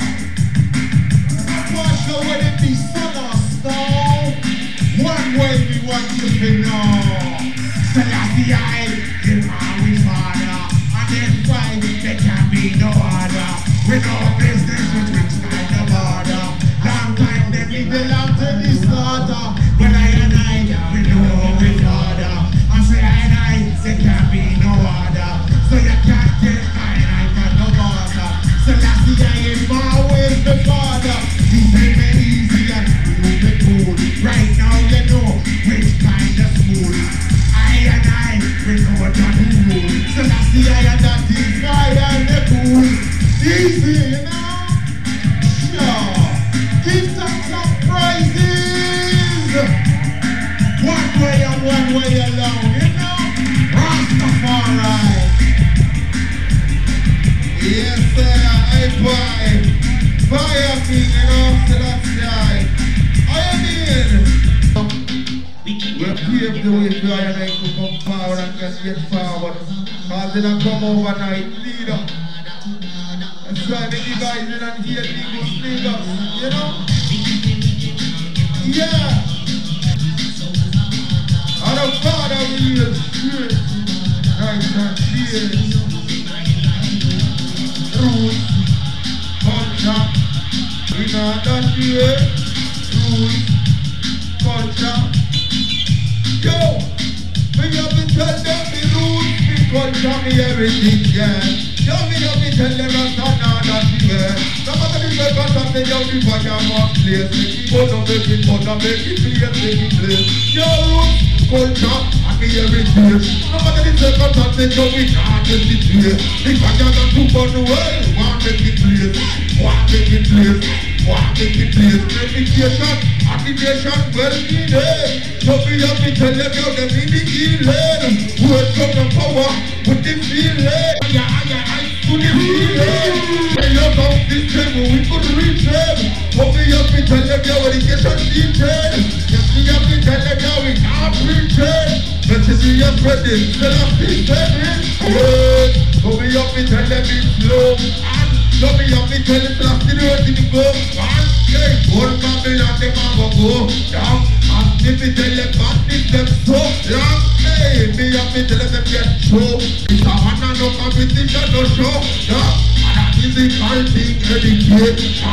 Partial whether it be sun or snow. One way we want you to know. Selassie, I am our Father. And that's why there can be no order. We no business with which kind of order. Long time they we belong to this slaughter. When I and I, we know we order. And say I and I, there can be no order. So you can't take my life and no border. Selassie, I am always the Father. He made me easy and move it cool. Right now you know which kind of school. I and I, we know what to do. Selassie, I and that is why I'm the cool. Easy, you know? Sure. Give some surprises. One way and one way alone, you know? Rastafari. Yes, sir. Hey, boy. Fire king, you know? Selassie. I mean. We'll pave the way for you and I to come forward and just get forward. Because they don't come overnight, leader. That's why the guys in and hear people sing us, you know? Yeah! And our Father will spirit, nice and clear. Rules, culture, we not done here. Rules, culture. Yo! Me have to tell them the rules, the culture, me everything, yeah. Yo, me have to tell them that I'm not that yeah. Some of the people that they don't be for your mark place. Make it go to make it go to make it clear, make it clear. Yo, rules, culture, and me everything. Some of the people that they don't be not get it clear. If I can't do for the world, want make it clear. Want make it clear. Want make it clear. Meditation, activation, well needed. So we have to tell them how them in the healing. Words from the power with the feeling. Yeah, yeah, I to the feeling. When you come this table, we could reach them. But we have to tell them how education teaching. Yes, we have to tell them how we can't preach it. But you see your presence, tell us this presence. Yes, but we have to tell them it's slow. And so we have to tell them plastic earth in the go. And hey, old Babylon, them have to go down. If we tell them God is them so long, hey, me have to tell them get show. It's a man and no competition, no show, no. And a physical thing, education.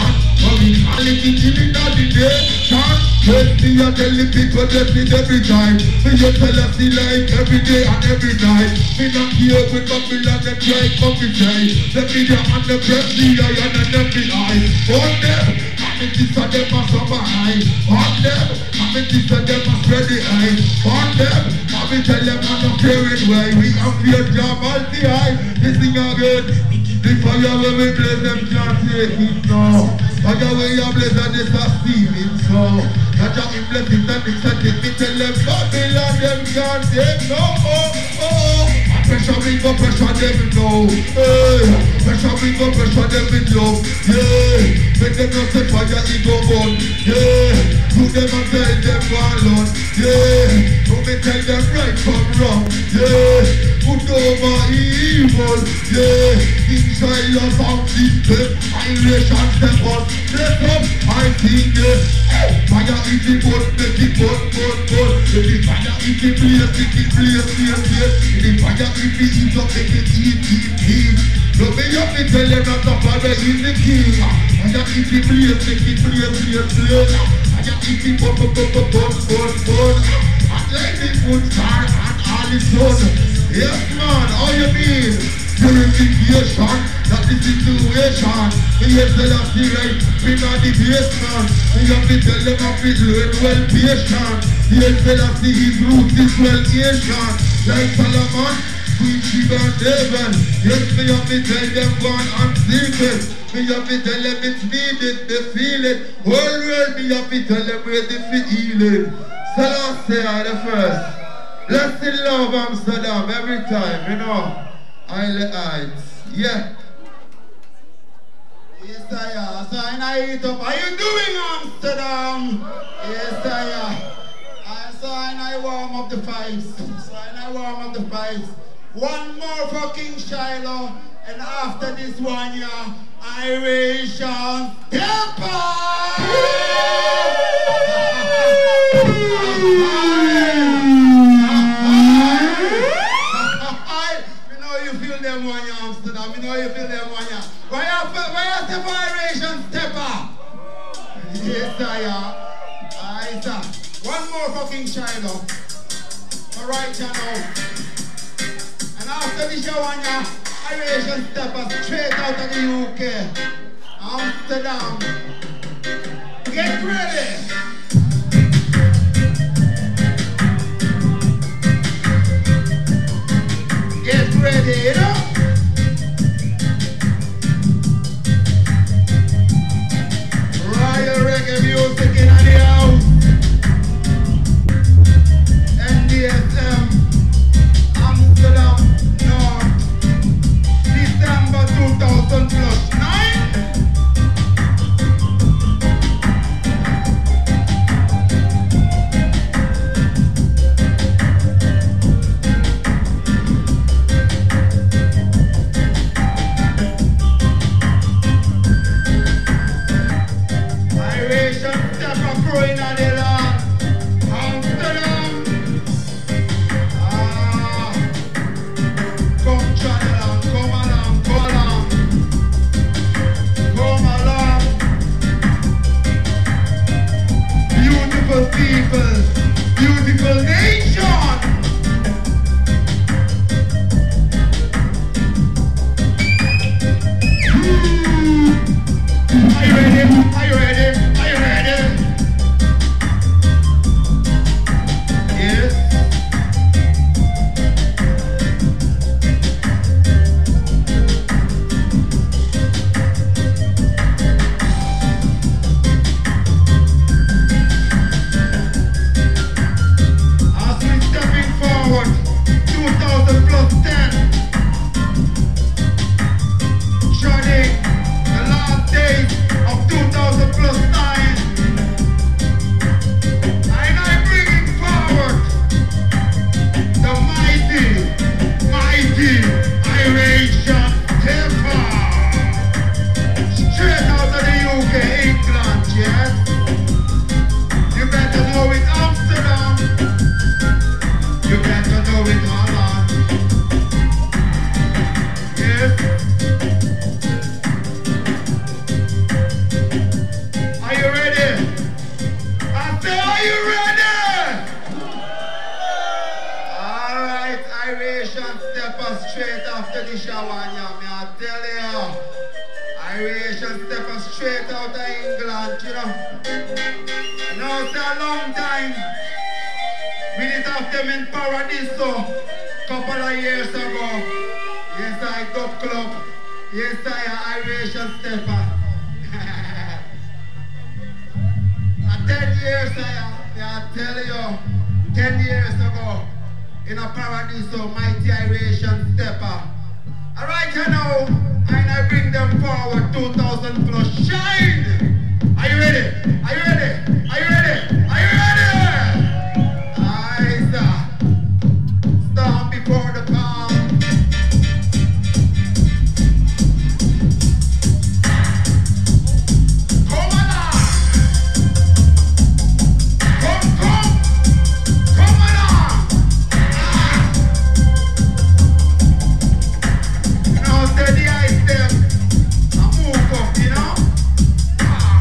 But we call it in the day. Yes, me a tell the people that me every time. Me a tell us the like every day and every night. Me not here with Babylon and try come to try. The media and the press, the iron and every eye. On them, I'm in this and them a summer high. On them, I'm in this and them a spread the eye. On them, I'm in tell them I'm not caring why. We have fear job all the eye. This thing are good. The fire when we blaze them can't take it now. Fire when you blaze and they start steaming so. That you bless it and it's a thing. Me tell them Babylon them can't take no. Oh, oh, oh. Pressure we go, pressure them know. Hey, pressure we go, pressure them in love. Yeah, make them not set fire it go burn. Yeah, do them and tell them one Lord. Yeah, do me tell them right from wrong. Yeah, put over evil. Yeah, inside your sound system, Irish and step on. Step up, I think it. Fire is the boat, make it burn, burn, burn. If the fire is the place, make it place, place, place. If the fire if it eat up, make it eat, eat, eat. Don't be up to tell them that the Father is the king. And that if it place, make it place, place, place. And that if it burn, burn, burn, burn, burn, burn. And let the good star and all its done. Yes, man, how you mean? Purification, that the situation. Me yes, tell us the right, me not the basement. Me have to tell them of it, learn well patient. Yes, tell us the Hebrews, this well Asian. Like Solomon, Queen Sheba and David. Yes, me have to tell them one and secret. Me have to tell them it's needed, they feel it. Whole world, me have to tell them where they feel healing. Selassie are the first. Let's still love Amsterdam every time, you know. Isle Heights, yeah. Yes, I am. So I eat up. How you doing, Amsterdam? Yes, I am. And so I warm up the pipes. So I warm up the pipes. One more for King Shiloh, and after this one, yeah, Irish and you feel them one ya Amsterdam, you know you feel them one ya. Why you why you step Irish and stepper? Yes, I am. I sir. One more fucking Shiloh. Alright, you know. And after this one ya, Irish and stepper straight out of the U K. Amsterdam. Get ready. Get ready, you know? Royal reggae music in the house. N D S M, Amsterdam, North, December two thousand plus nine. one, yeah, me I tell you. Irish and step straight out of England, you know. Now it's a long time. We did have them in Paradiso couple of years ago. Yes, I Dub Club. Yes, I Irish and stepper. Ten years I, I tell you, ten years ago, in a Paradiso, mighty Irish and stepper. Alright, you know, and I bring them forward two thousand plus. Shine! Are you ready? Are you ready? Are you ready? Are you ready? Aye, sir. Stand before the calm. Come on! Come, come! Come on! Ah! Now steady eyes them. I move up, you know? Ah!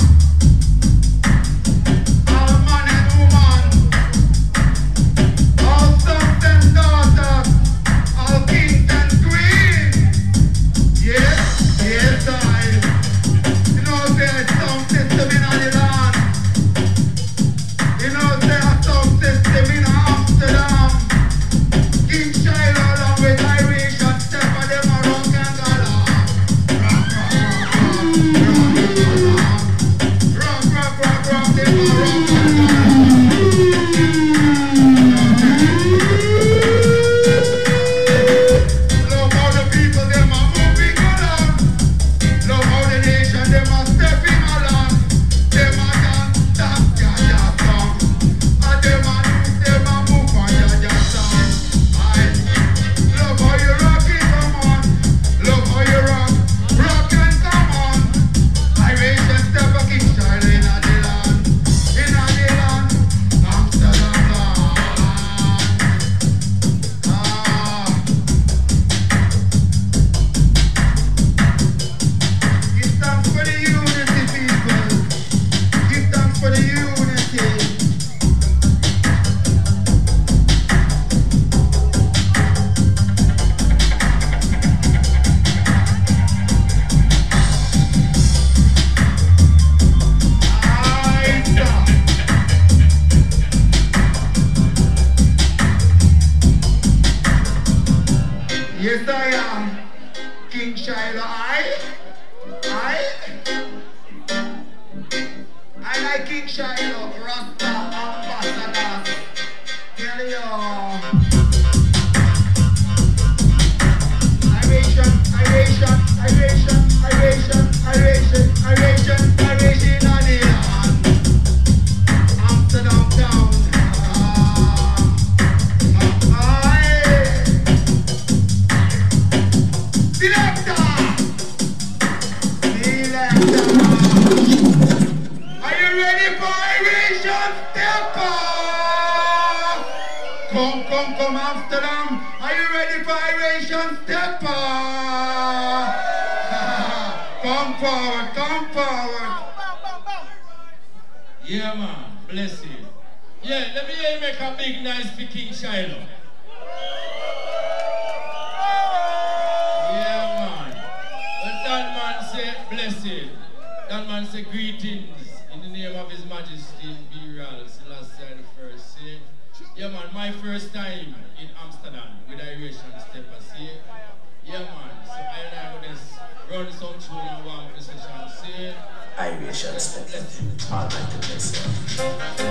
All man and woman, all sons and daughters, all kings and queens. Yes, yes, I. You know there's some system in the land. You know there's some system in Amsterdam. King Shiloh along with Irish and Stepper, them a rock and galah. Rock, rock, rock, rock, them a rock and galah. Love how the people, them a moving along. Love how the nation, them a stepping along. Them a dance, dance, ja, ja, song. And them a move, them a move on, ja, ja, song. Aye. Love how you rock it, come on. Love how you rock, rock and come on. Irish and Stepper, King Shiloh in the land, in the land, Amsterdam land. Ah. Give thanks for the unity, people. Give thanks for the unity. Aye, sir. Yes, I am. King Shiloh, I. I. I like King Shiloh, Rasta ambassadors. Tell you. Iration, Iration, Iration, Iration, Iration, Iration, Iration in the land. Amsterdam town. Ah, ah, aye. Selector! Selector! Are you ready for Irish and Stepper? Come, come, come, Amsterdam. Are you ready for Irish and Stepper? Come forward, come forward. Yeah, man. Bless you. Yeah, let me hear you make a big noise for King Shiloh. Yeah, man. When that man say blessed, that man say greetings in the name of His Majesty Imperial Selassie the First. See? Yeah, man, my first time in Amsterdam with Irish and Stepper. See? Yeah, man. So I and I will just run some tune in one position. See? Irish and Stepper. Bless you. Almighty bless you.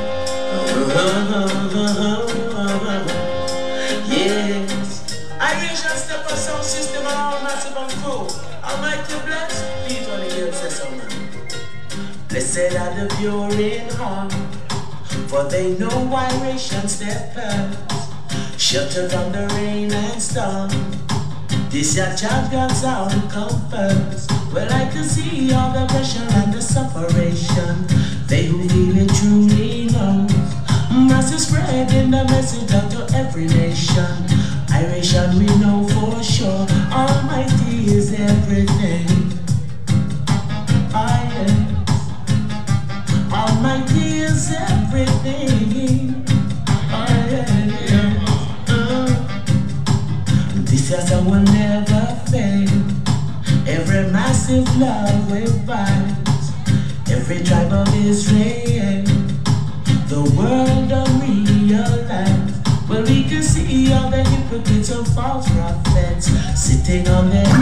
Yes. Irish and Stepper sound system and all massive and cool. Almighty bless. Please only hear say so, man. Blessed are the pure in heart, for they know Irish and Steppers. Shelter from the rain and storm. This your champions out come first. Well, like to see all the pressure and the separation. They who really truly know. Mercy spreading the message out to every nation. Irish and we know for sure. Almighty is everything. Ah, yes. Almighty is everything. Ah, yeah, yeah. Uh, this is will never fade. love with vibes. Every tribe of Israel, the world don't realize. Well, we can see all the hypocrites and false prophets sitting on their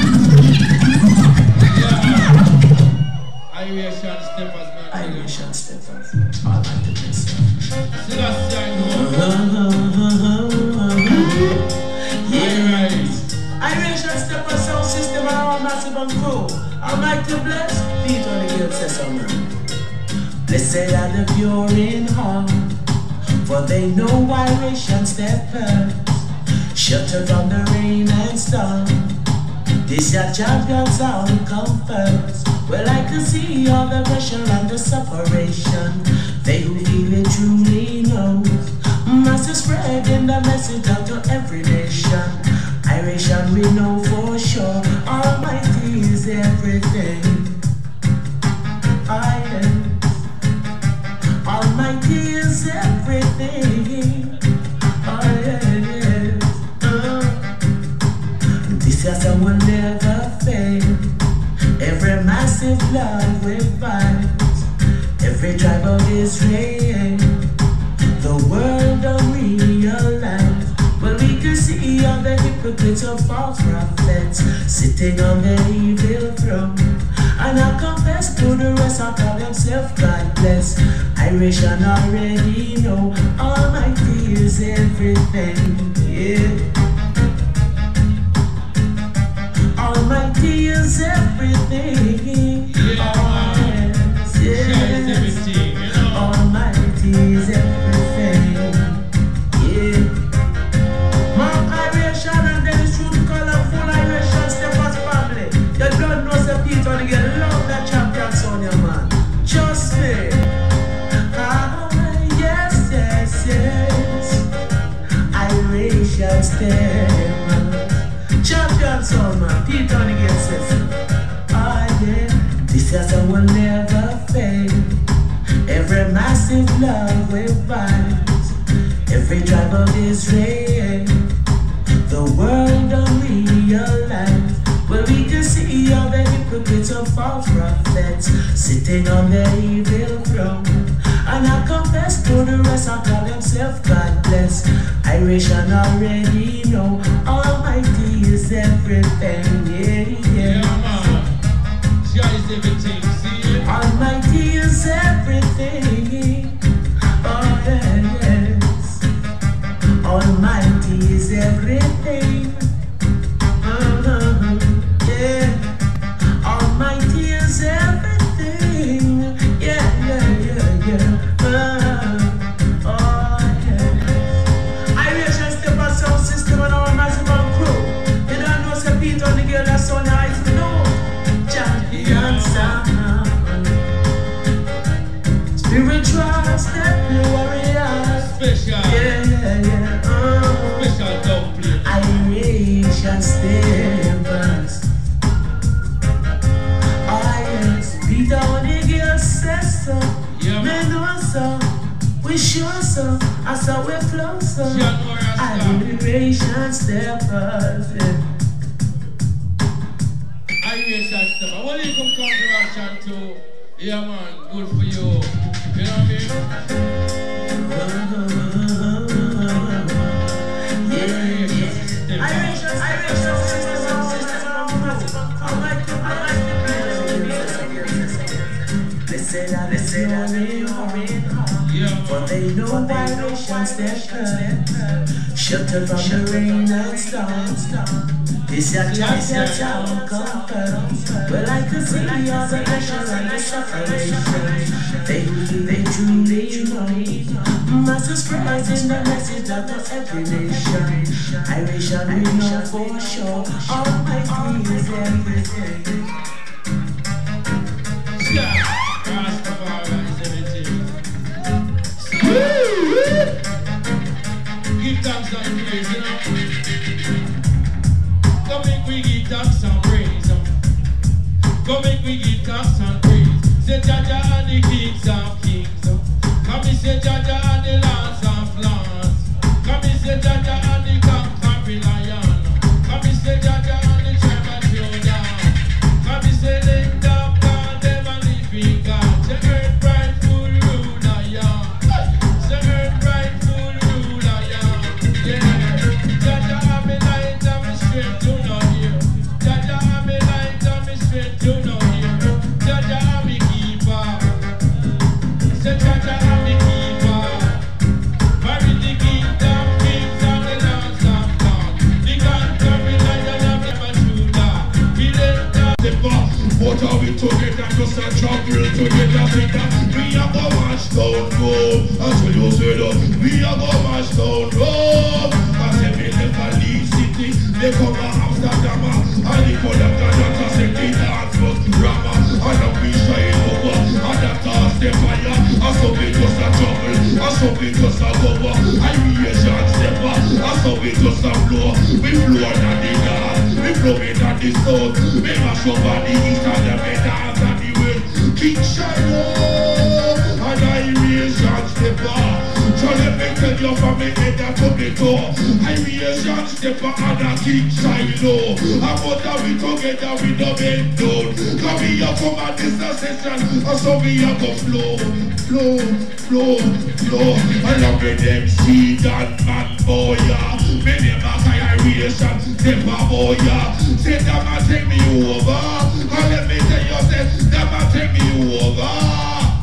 Irish and Steppers, man. Irish and Steppers. I like the best. Selassie, I know. Yeah. Irish and Steppers sound system and all massive and crew. Almighty bless, beat on the guild says so man. Blessed are the pure in heart, for they know Irish and Steppers. Shelter from the rain and storm. This your champion sound come first. Well, I can see all the pressure and the separation. They who feel it truly know. Master spreading the message out to every nation. Irish and we know for sure, Almighty is everything. I am. Almighty is everything. I am. Uh. This is a will never fail. Every massive love revives. Every tribe of Israel, the world don't realize. Well, we can see all the hypocrites and false prophets sitting on the evil throne. And I confess to the rest, I call themselves God bless. Irish and already know Almighty is everything. Yeah. Almighty is everything. Yeah, man. Yes, yes. Everything, you know. Almighty is everything. Yeah. Mark Irish and then it's true to call them full Irish and Steppers family. Your blood knows the people and you love that champion son, your man. Trust me. Ah, yes, yes, yes. Irish and Steppers. Champion son, man. Pete on the game says, ah, yeah. This is a will never fail. Every massive love revives. Every tribe of Israel, the world don't realize. Well, we can see all the hypocrites and false prophets sitting on their evil throne. And I confess to the rest, I call themselves God bless. Irish and already know Almighty is everything. Yeah, Yeah, yeah. man. God is everything, see it? Almighty is everything. Oh, yes. Almighty is everything. Uh-huh. Yeah. Almighty is everything. Yeah, yeah, yeah, yeah. Uh, oh, yeah. Irish and Steppers sound system and all massive and crew. You don't know, say Pete on the girl that's on the eyes. No. Champion sound. Spiritual step, you warriors. Special. Yeah, yeah, yeah. Uh. Special dub plate. Irish and Steppers. Oh yes, beat down the girl says so. Yeah, Me man. know so. We sure so. I saw we flow so. Yeah, no, Rasta. Irish and Steppers. Yeah. Irish and Steppers. What do you come counteraction to? Yeah, man. Good for you. You know what I mean? Yeah, yeah. Steppers. Irish and Irish and Steppers. I like the I like the Listen, I listen, I listen. Yeah, For man. they know Irish and Steppers, shelter from the rain and storm. This your chance, your town comfort. Well, I can see all the pressure and the separation. They they truly know. Master spreading the message out to every nation. Irish and we know for sure. Almighty is everything. Yeah. Rastafari is everything. Give thanks and praise, you know. Come make we give thanks and praise. Come make we give thanks and praise. Say Jaja and the kings of kings. Come and say Jaja and the lands of lands. Come and say Jaja and the conquering lion. Come and say Jaja and the tribe of Judah. Come We a go mash down road. I tell you say that we a go mash down road. I say me never leave city. They come to Amsterdam and they call them Ghana say they dance was drama. And I'm be shy over and that cause the fire. I saw me just a trouble. I saw me just a cover. I be a shot stepper. I saw me just a blow. We blow on the gas. We blow it on the south. We mash over the east and the dance and the west. King Shiloh and I be a shot stepper. So let me tell you from me head to the door. I be a shot stepper and a King Shiloh. I put that we together with no bend down. Come here from a distance session. I saw me a go flow, flow, flow, flow. I love me them seed and man boy. Me name a Kyration, stepper boy. Say them a take me over. And let me tell you say them a take me over.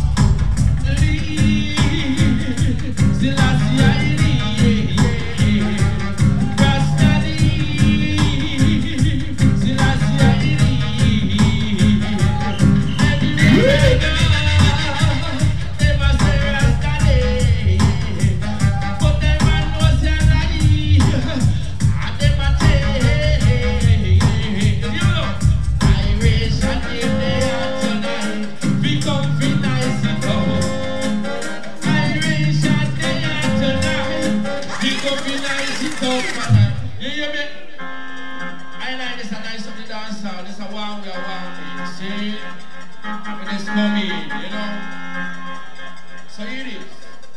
Come in, you know. So it is.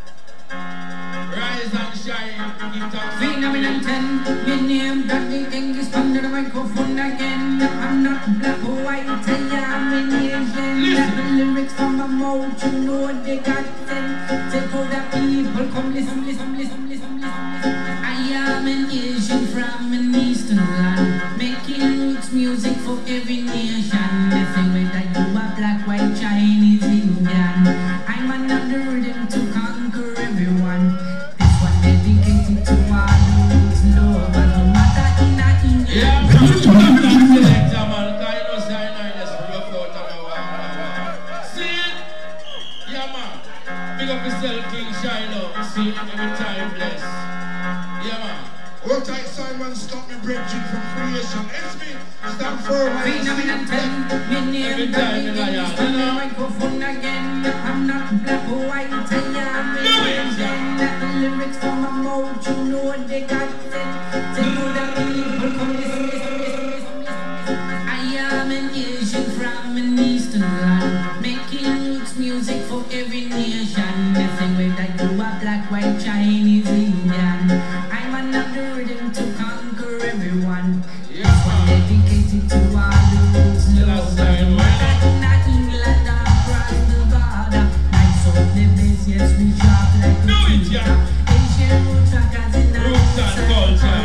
Rise and shine, give thanks. Phenomenon ten, my name Daddy English under the microphone again. I'm not black or white, I am an Asian. Got the lyrics from my mouth, you know they got them. Take all the people, come listen, listen, listen, listen, listen, listen. I am an Asian from an eastern land, making roots music for every nation. The same way that you are black, white, Chinese, Indian. I'm another rhythm to conquer everyone. This one dedicated to all who's lovers, no matter in a England. Yeah, man, you have that selector, man. Because you know, say I just rough out on my walk. See it? Yeah, man. Big up yourself, King Shiloh. See it every time, bless. Yeah, man. What I Simon stop me bridging from creation. It's me, stand for my Phenomenon ten, my name Daddy English on the microphone again. I'm not black or white, I am an Asian. Got the lyrics from my mouth, you know they got them. Take all the people, come listen, listen, listen, listen, listen. I am an Asian from an eastern land, making roots music for every nation. The same way that you are black, white, Chinese, Indian. I'm another rhythm to conquer everyone. Yeah, man. Dedicated to all who's lovers, no matter in a England or across the border. Nice of the base, yes, we sharp like Do a it, yeah. Asian roots rockers in our Roots and culture.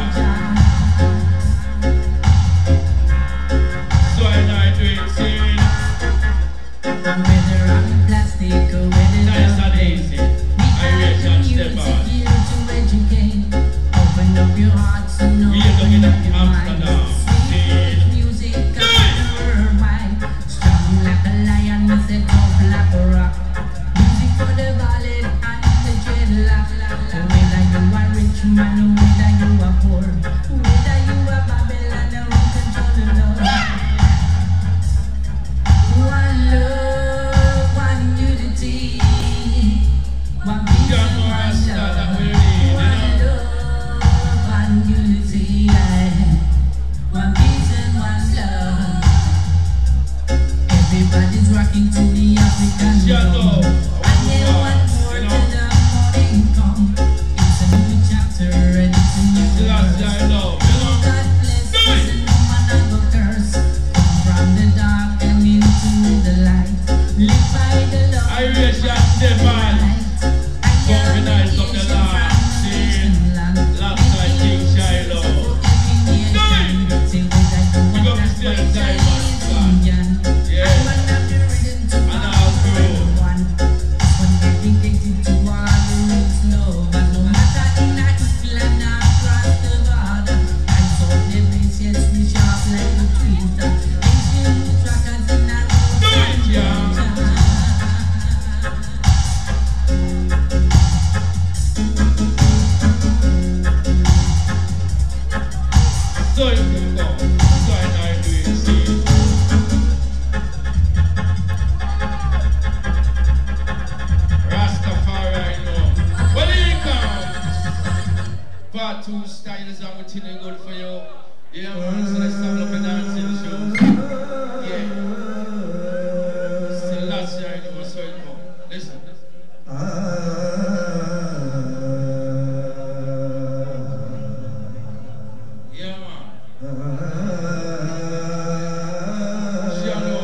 So I know do it, see it. Whether I'm plastic or whether Nice I'm and easy. Irish and step on. here to educate. Open up your hearts and We are open looking up at your Amsterdam. minds. See Music worldwide, strong like a lion, with a tough like a rock. Music for the ballad and the dreadlock. Whether you are rich man or whether you are poor, whether you are Babylon or who control the Lord. One love, one unity, one peace Yeah, and no, one that's that love. we need, you One know. love, one unity, one peace and one love. Everybody's rocking to the African Shut drum. up. And they want more You till know. the morning come. It's a new chapter and it's a new Last verse. I know, you know. God bless Do us it. and no man I go curse. Come from the dark and into the light. Live by the love. Irish and step on. Organize of the Lord. See it. Last night, King Shiloh. Big up yourself, Simon, son. Yeah. And all crew. One dedicated to all who's lovers, no matter in a England or across the border. I saw the base, yes, we sharp like a tweeter. Asian roots rockers in a Do it, yeah. Cartoon style is how it's good for you. Yeah, man, so let's have a look at dancing shows. Yeah. Still last year, I never saw it come. Listen, listen. Yeah, man. Shiano.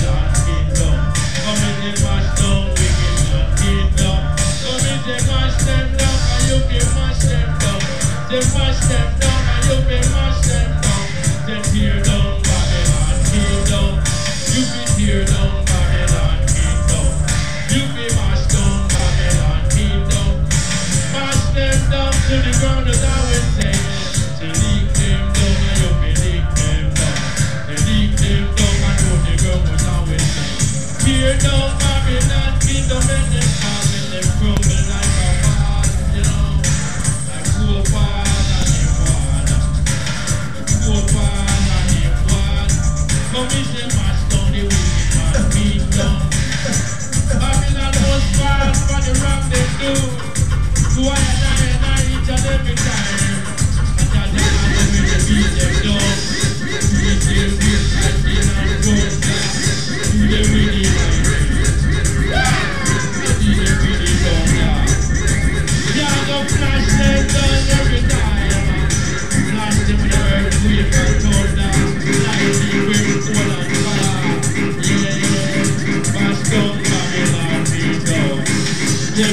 Mash down,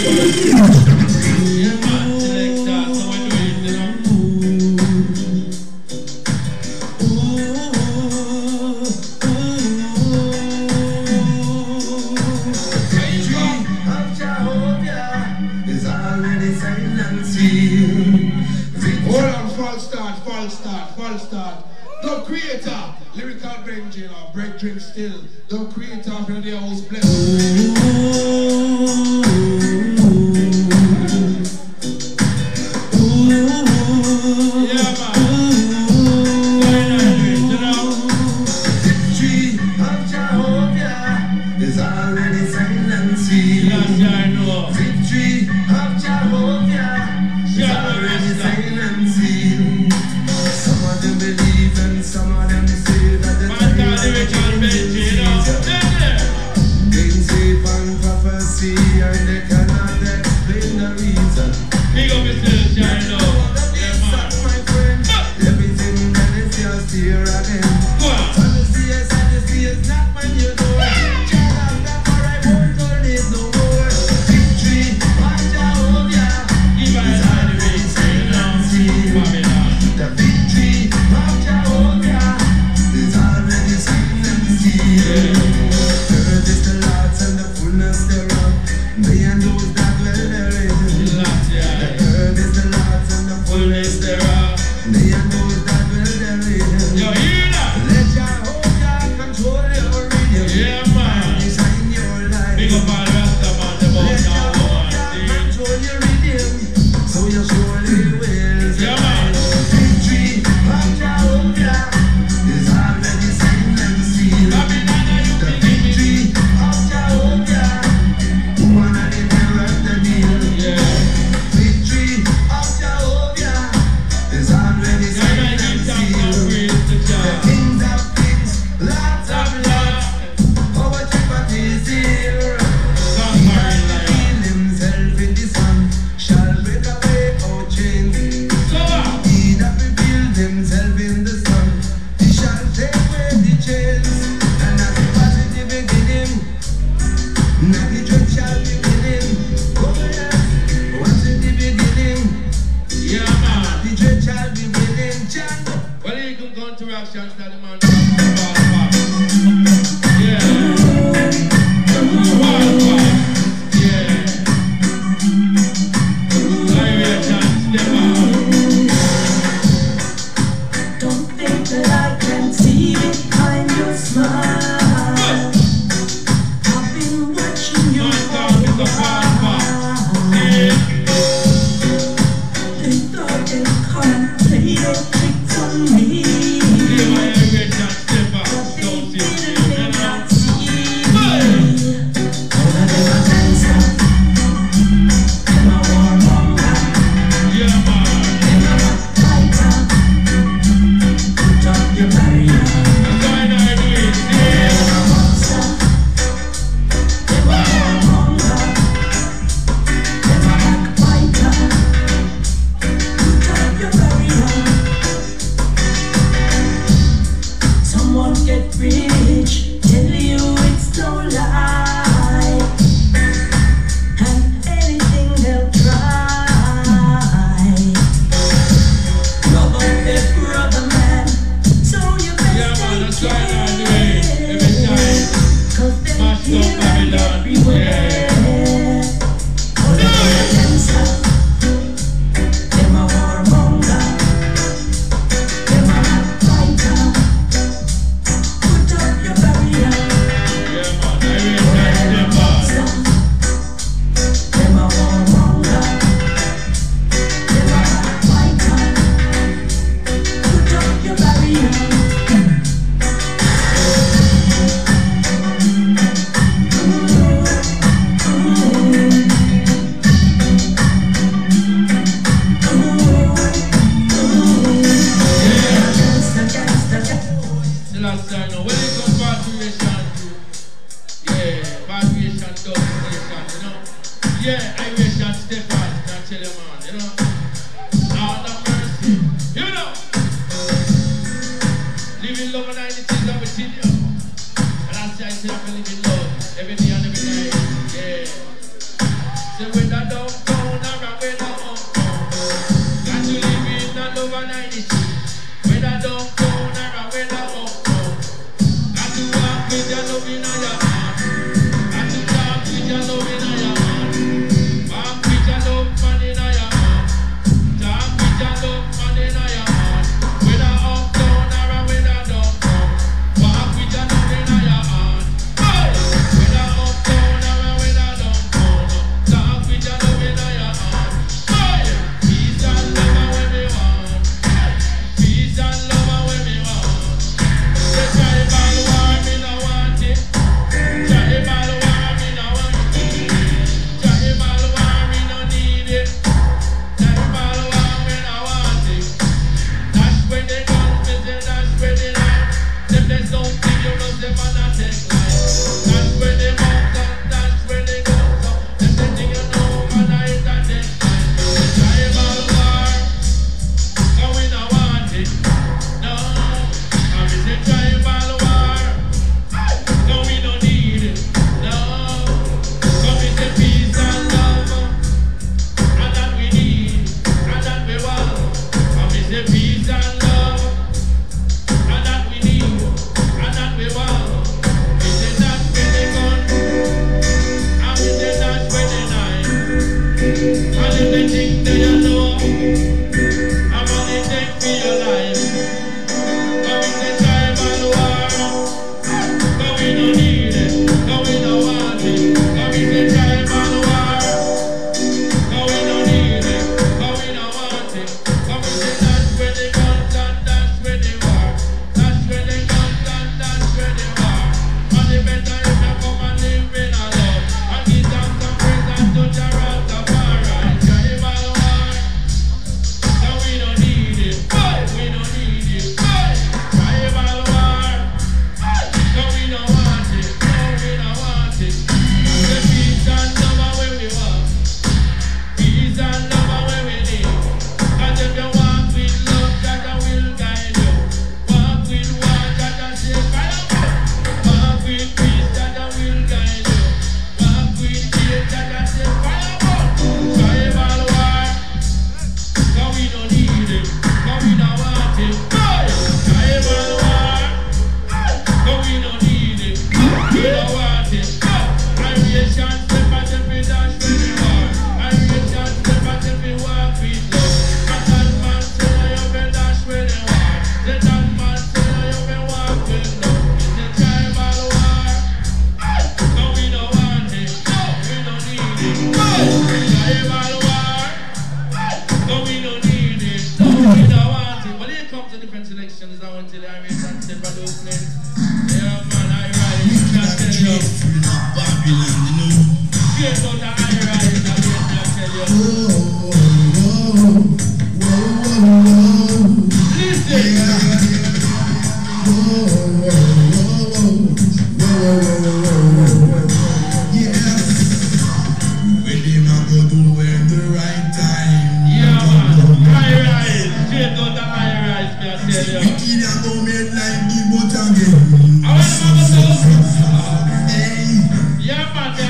Say when that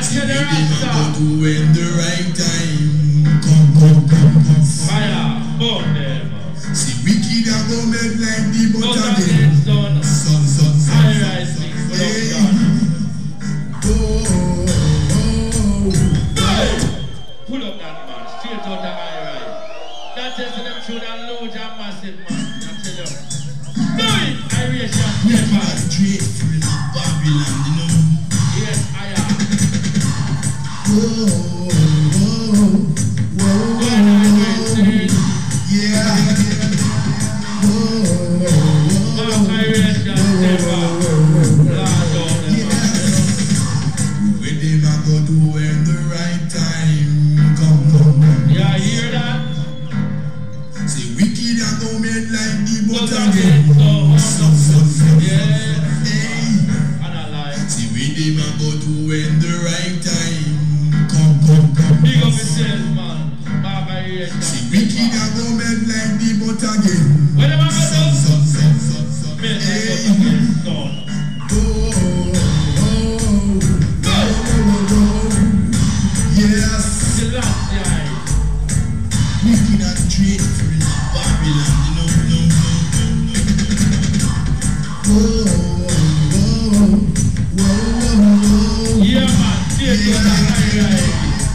See tell we the them a Rasta. go do when the right time come, come, come, come. Fire, burn them. See wicked a go make like the But butter again, them. son. Son, son, son, I son, rise son. things for Hey. God. Oh, oh, Hey! Pull up that man, straight out the high right. That is them through that large and massive man. I tell you. Do it! Irish and oh. We Stefan. are straight from Babylon, you know. Yes, I am. Oh, oh, oh, oh, Go on, I do it. yeah. Oh, oh, oh, Mark Irish and Stefan. Lord of them. where them a go do when the right time come, come, come. You hear that? Say wicked a go make like the But butter again, them. so. Son, son, son, Yeah. hey. And I lie. See where them a go do when the right time come, come, come. Big up yourself, man. Mark Irish and See wicked a Stefan. go make like the butter again. When am I Son, going to son, son, son, son. make Hey. myself again, son? Oh, oh, oh, oh, oh. Yes, The last guy. wicked and straight from Babylon, you know, no, no, no, no. Oh, oh, oh, oh, oh. Yeah, man. Take to the high right.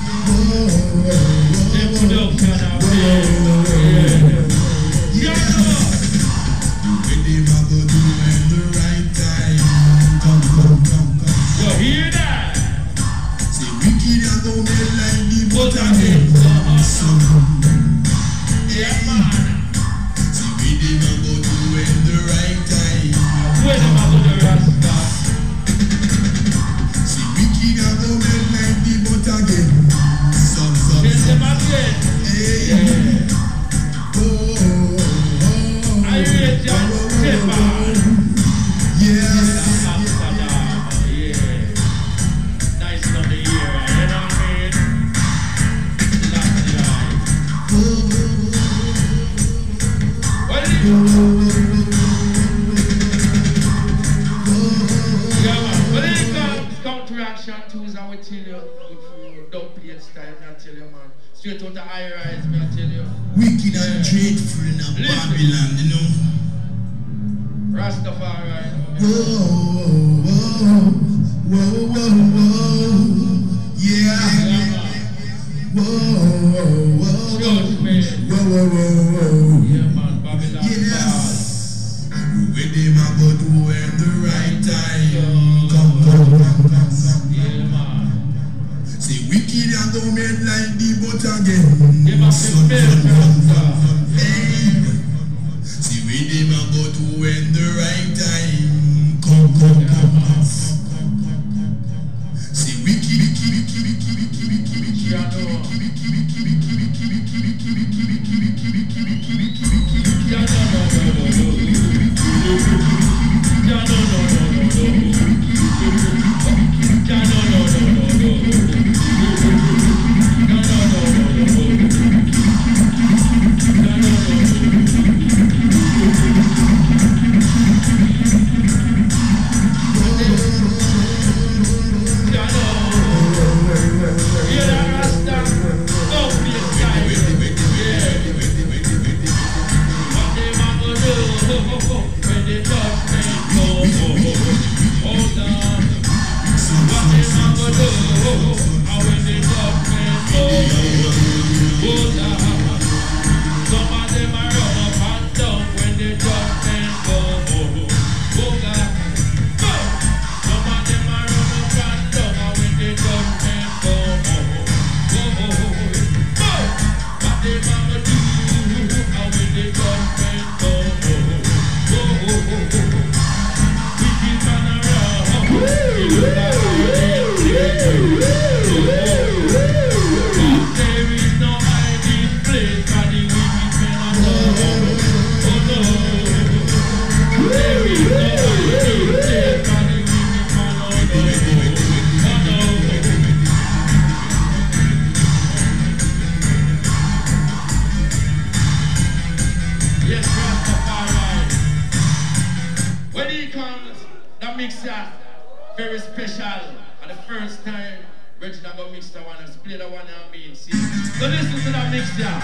The production of it. Yeah. Yeah, no. Where them a go do when the right time come, come, come, come. You hear that? Say wicked a go make like the butter again, them. Son, Yeah, man. see where them a go do when the right time. When am I going to Rasta? See wicked a go make like the butter again. Son, son, Tell son. them again. Hey. Yeah. Oh, oh, oh. I read John Stefan. Yes. Amsterdam. Yeah. Nice of the year, you know what I mean? Last guy. What is it? Yeah, man. When it comes counteraction twos, I will tell you, if you don't play it style, I tell you, man. Straight out the high rise, me, I tell you. Wicked and dreadful in a Listen. Babylon, you know. Rastafari. Whoa, whoa, whoa, whoa, whoa. Yeah. Yeah, man. Whoa, whoa, Church, man. whoa, whoa, whoa, whoa. Yeah, man. Babylon. Yes. Where them a go do when the right time come, come, come, come, come. Yeah, man. See wicked a go make like the butter again. Them a Son, prepare son, for son, us. son, son. Hey. See where them a go to when the right time come, come, come, come. See wicked, wicked, wicked, wicked, wicked, wicked, wicked, Yeah, no. wicked, wicked, wicked, wicked, wicked, wicked, wicked, wicked, wicked, wicked, wicked, wicked, wicked, wicked. Yeah, no, no, no, no, no. Yeah, no, no, no, no, no. Yeah, no, no, no, no, no. Yeah, no, no, no, no, no. Yeah, no, no, no. Yeah, no. Yeah, that Rasta. Don't be a guy. Yeah. What them a go do when the judgment come? Hold on. What them a go do and when the judgment come? Hold on. Some of them a run up and down when the judgment come. Hold on. Some of them a run up and down and when the judgment come. What them a go do and when the judgment come? Wicked man around. You look like there is no hiding place for the wicked men alone. Oh no, there is no hiding place for the wicked man alone. Oh no. Yes, Rastafari. When he comes, that makes that very special. And the first time Reginald go mix that one and play that one and me. See? So listen to that mix there.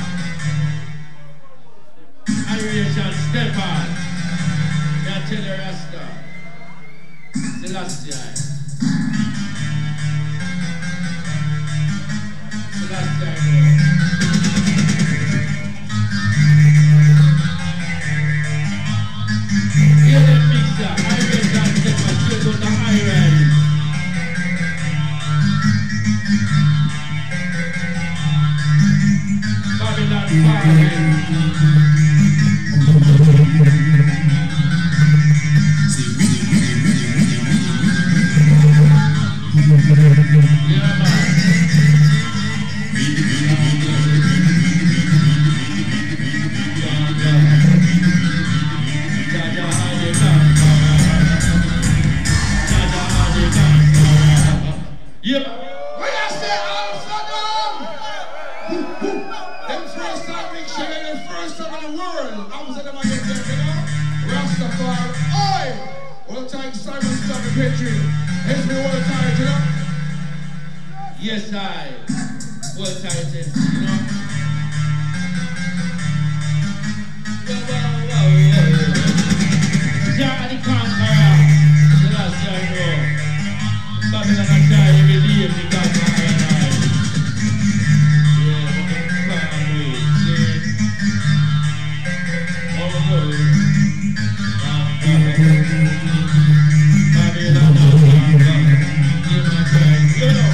Aeration, step on. Yeah, tell the Rasta. Celestia. Celestia. Hear the mixer. Aeration, step on. Straight on the highway. Babylon yeah, man. Yeah. When I say Amsterdam, them first time big shit, the first time in the world, Amsterdam again, you know? Rastafari, oi! All the time Simon Stop the Petri, it's me all the time, you know? Yes, I. What time is it, you know? Wow, wow, wow, wow. Jah the Conqueror. The last time, you know. Babylon and Jah every day because of my life. Yeah, but I'm fine with it. See? Oh, no. Babylon and Jah. Give my time, you know.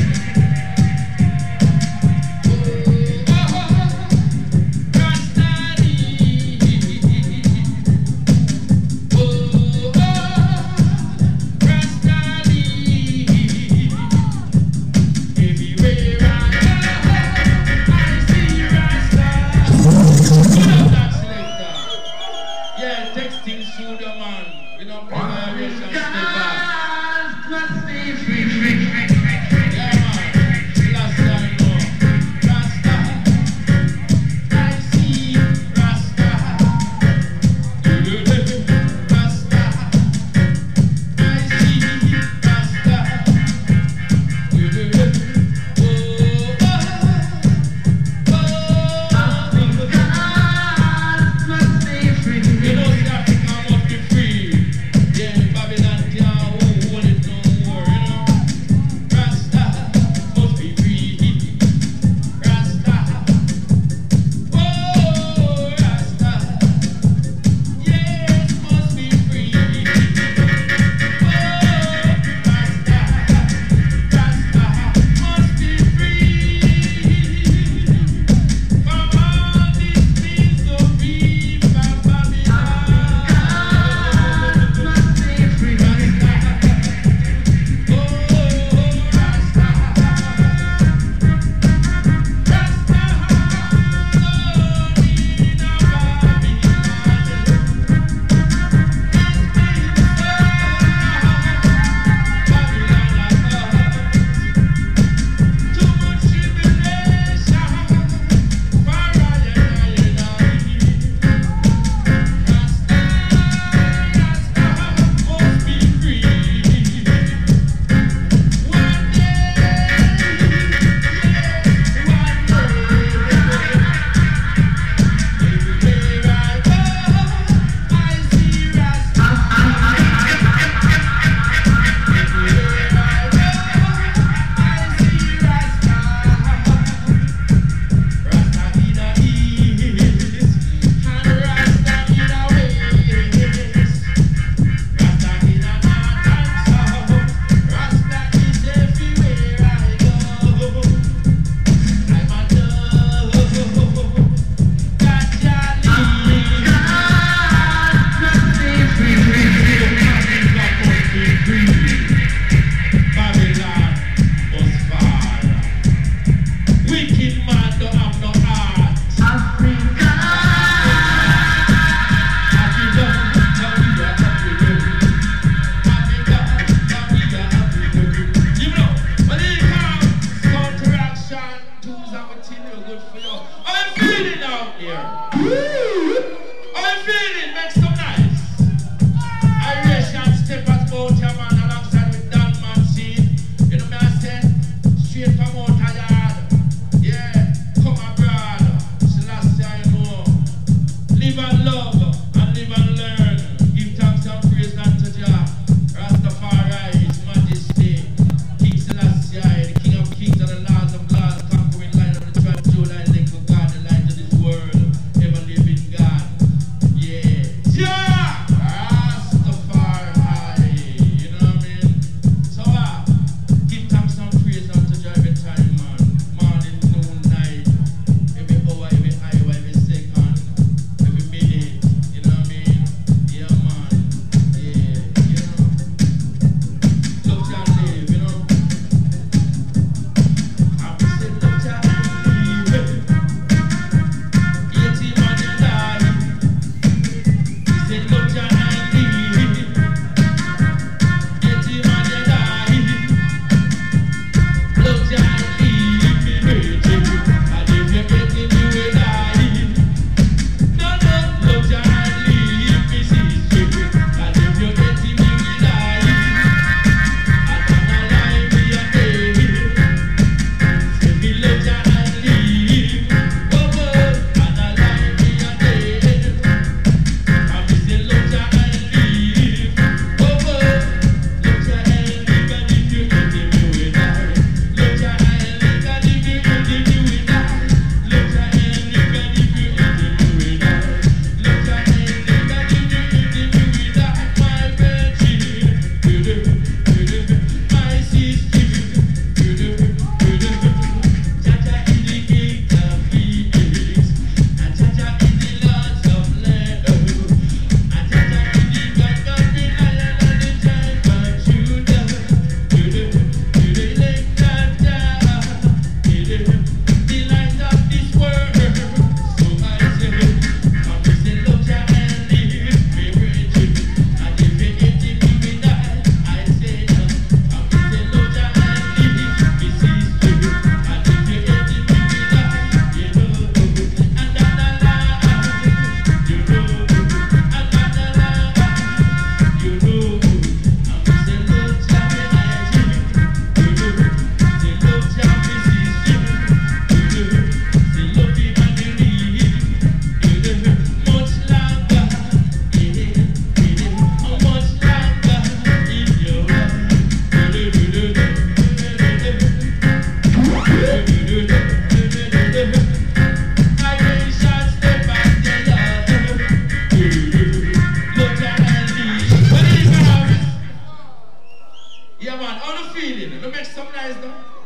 Rasta We don't play violation, step back. God must be free, free, free, free, free. Yeah, man. Last time, no. Rasta. I see Rasta. Rasta. I see Rasta. Oh, oh, oh. God must be free. You know, South Africa must be free. Yeah, Babylon can't hold it no more, you know. feeling. Let me make some nice now.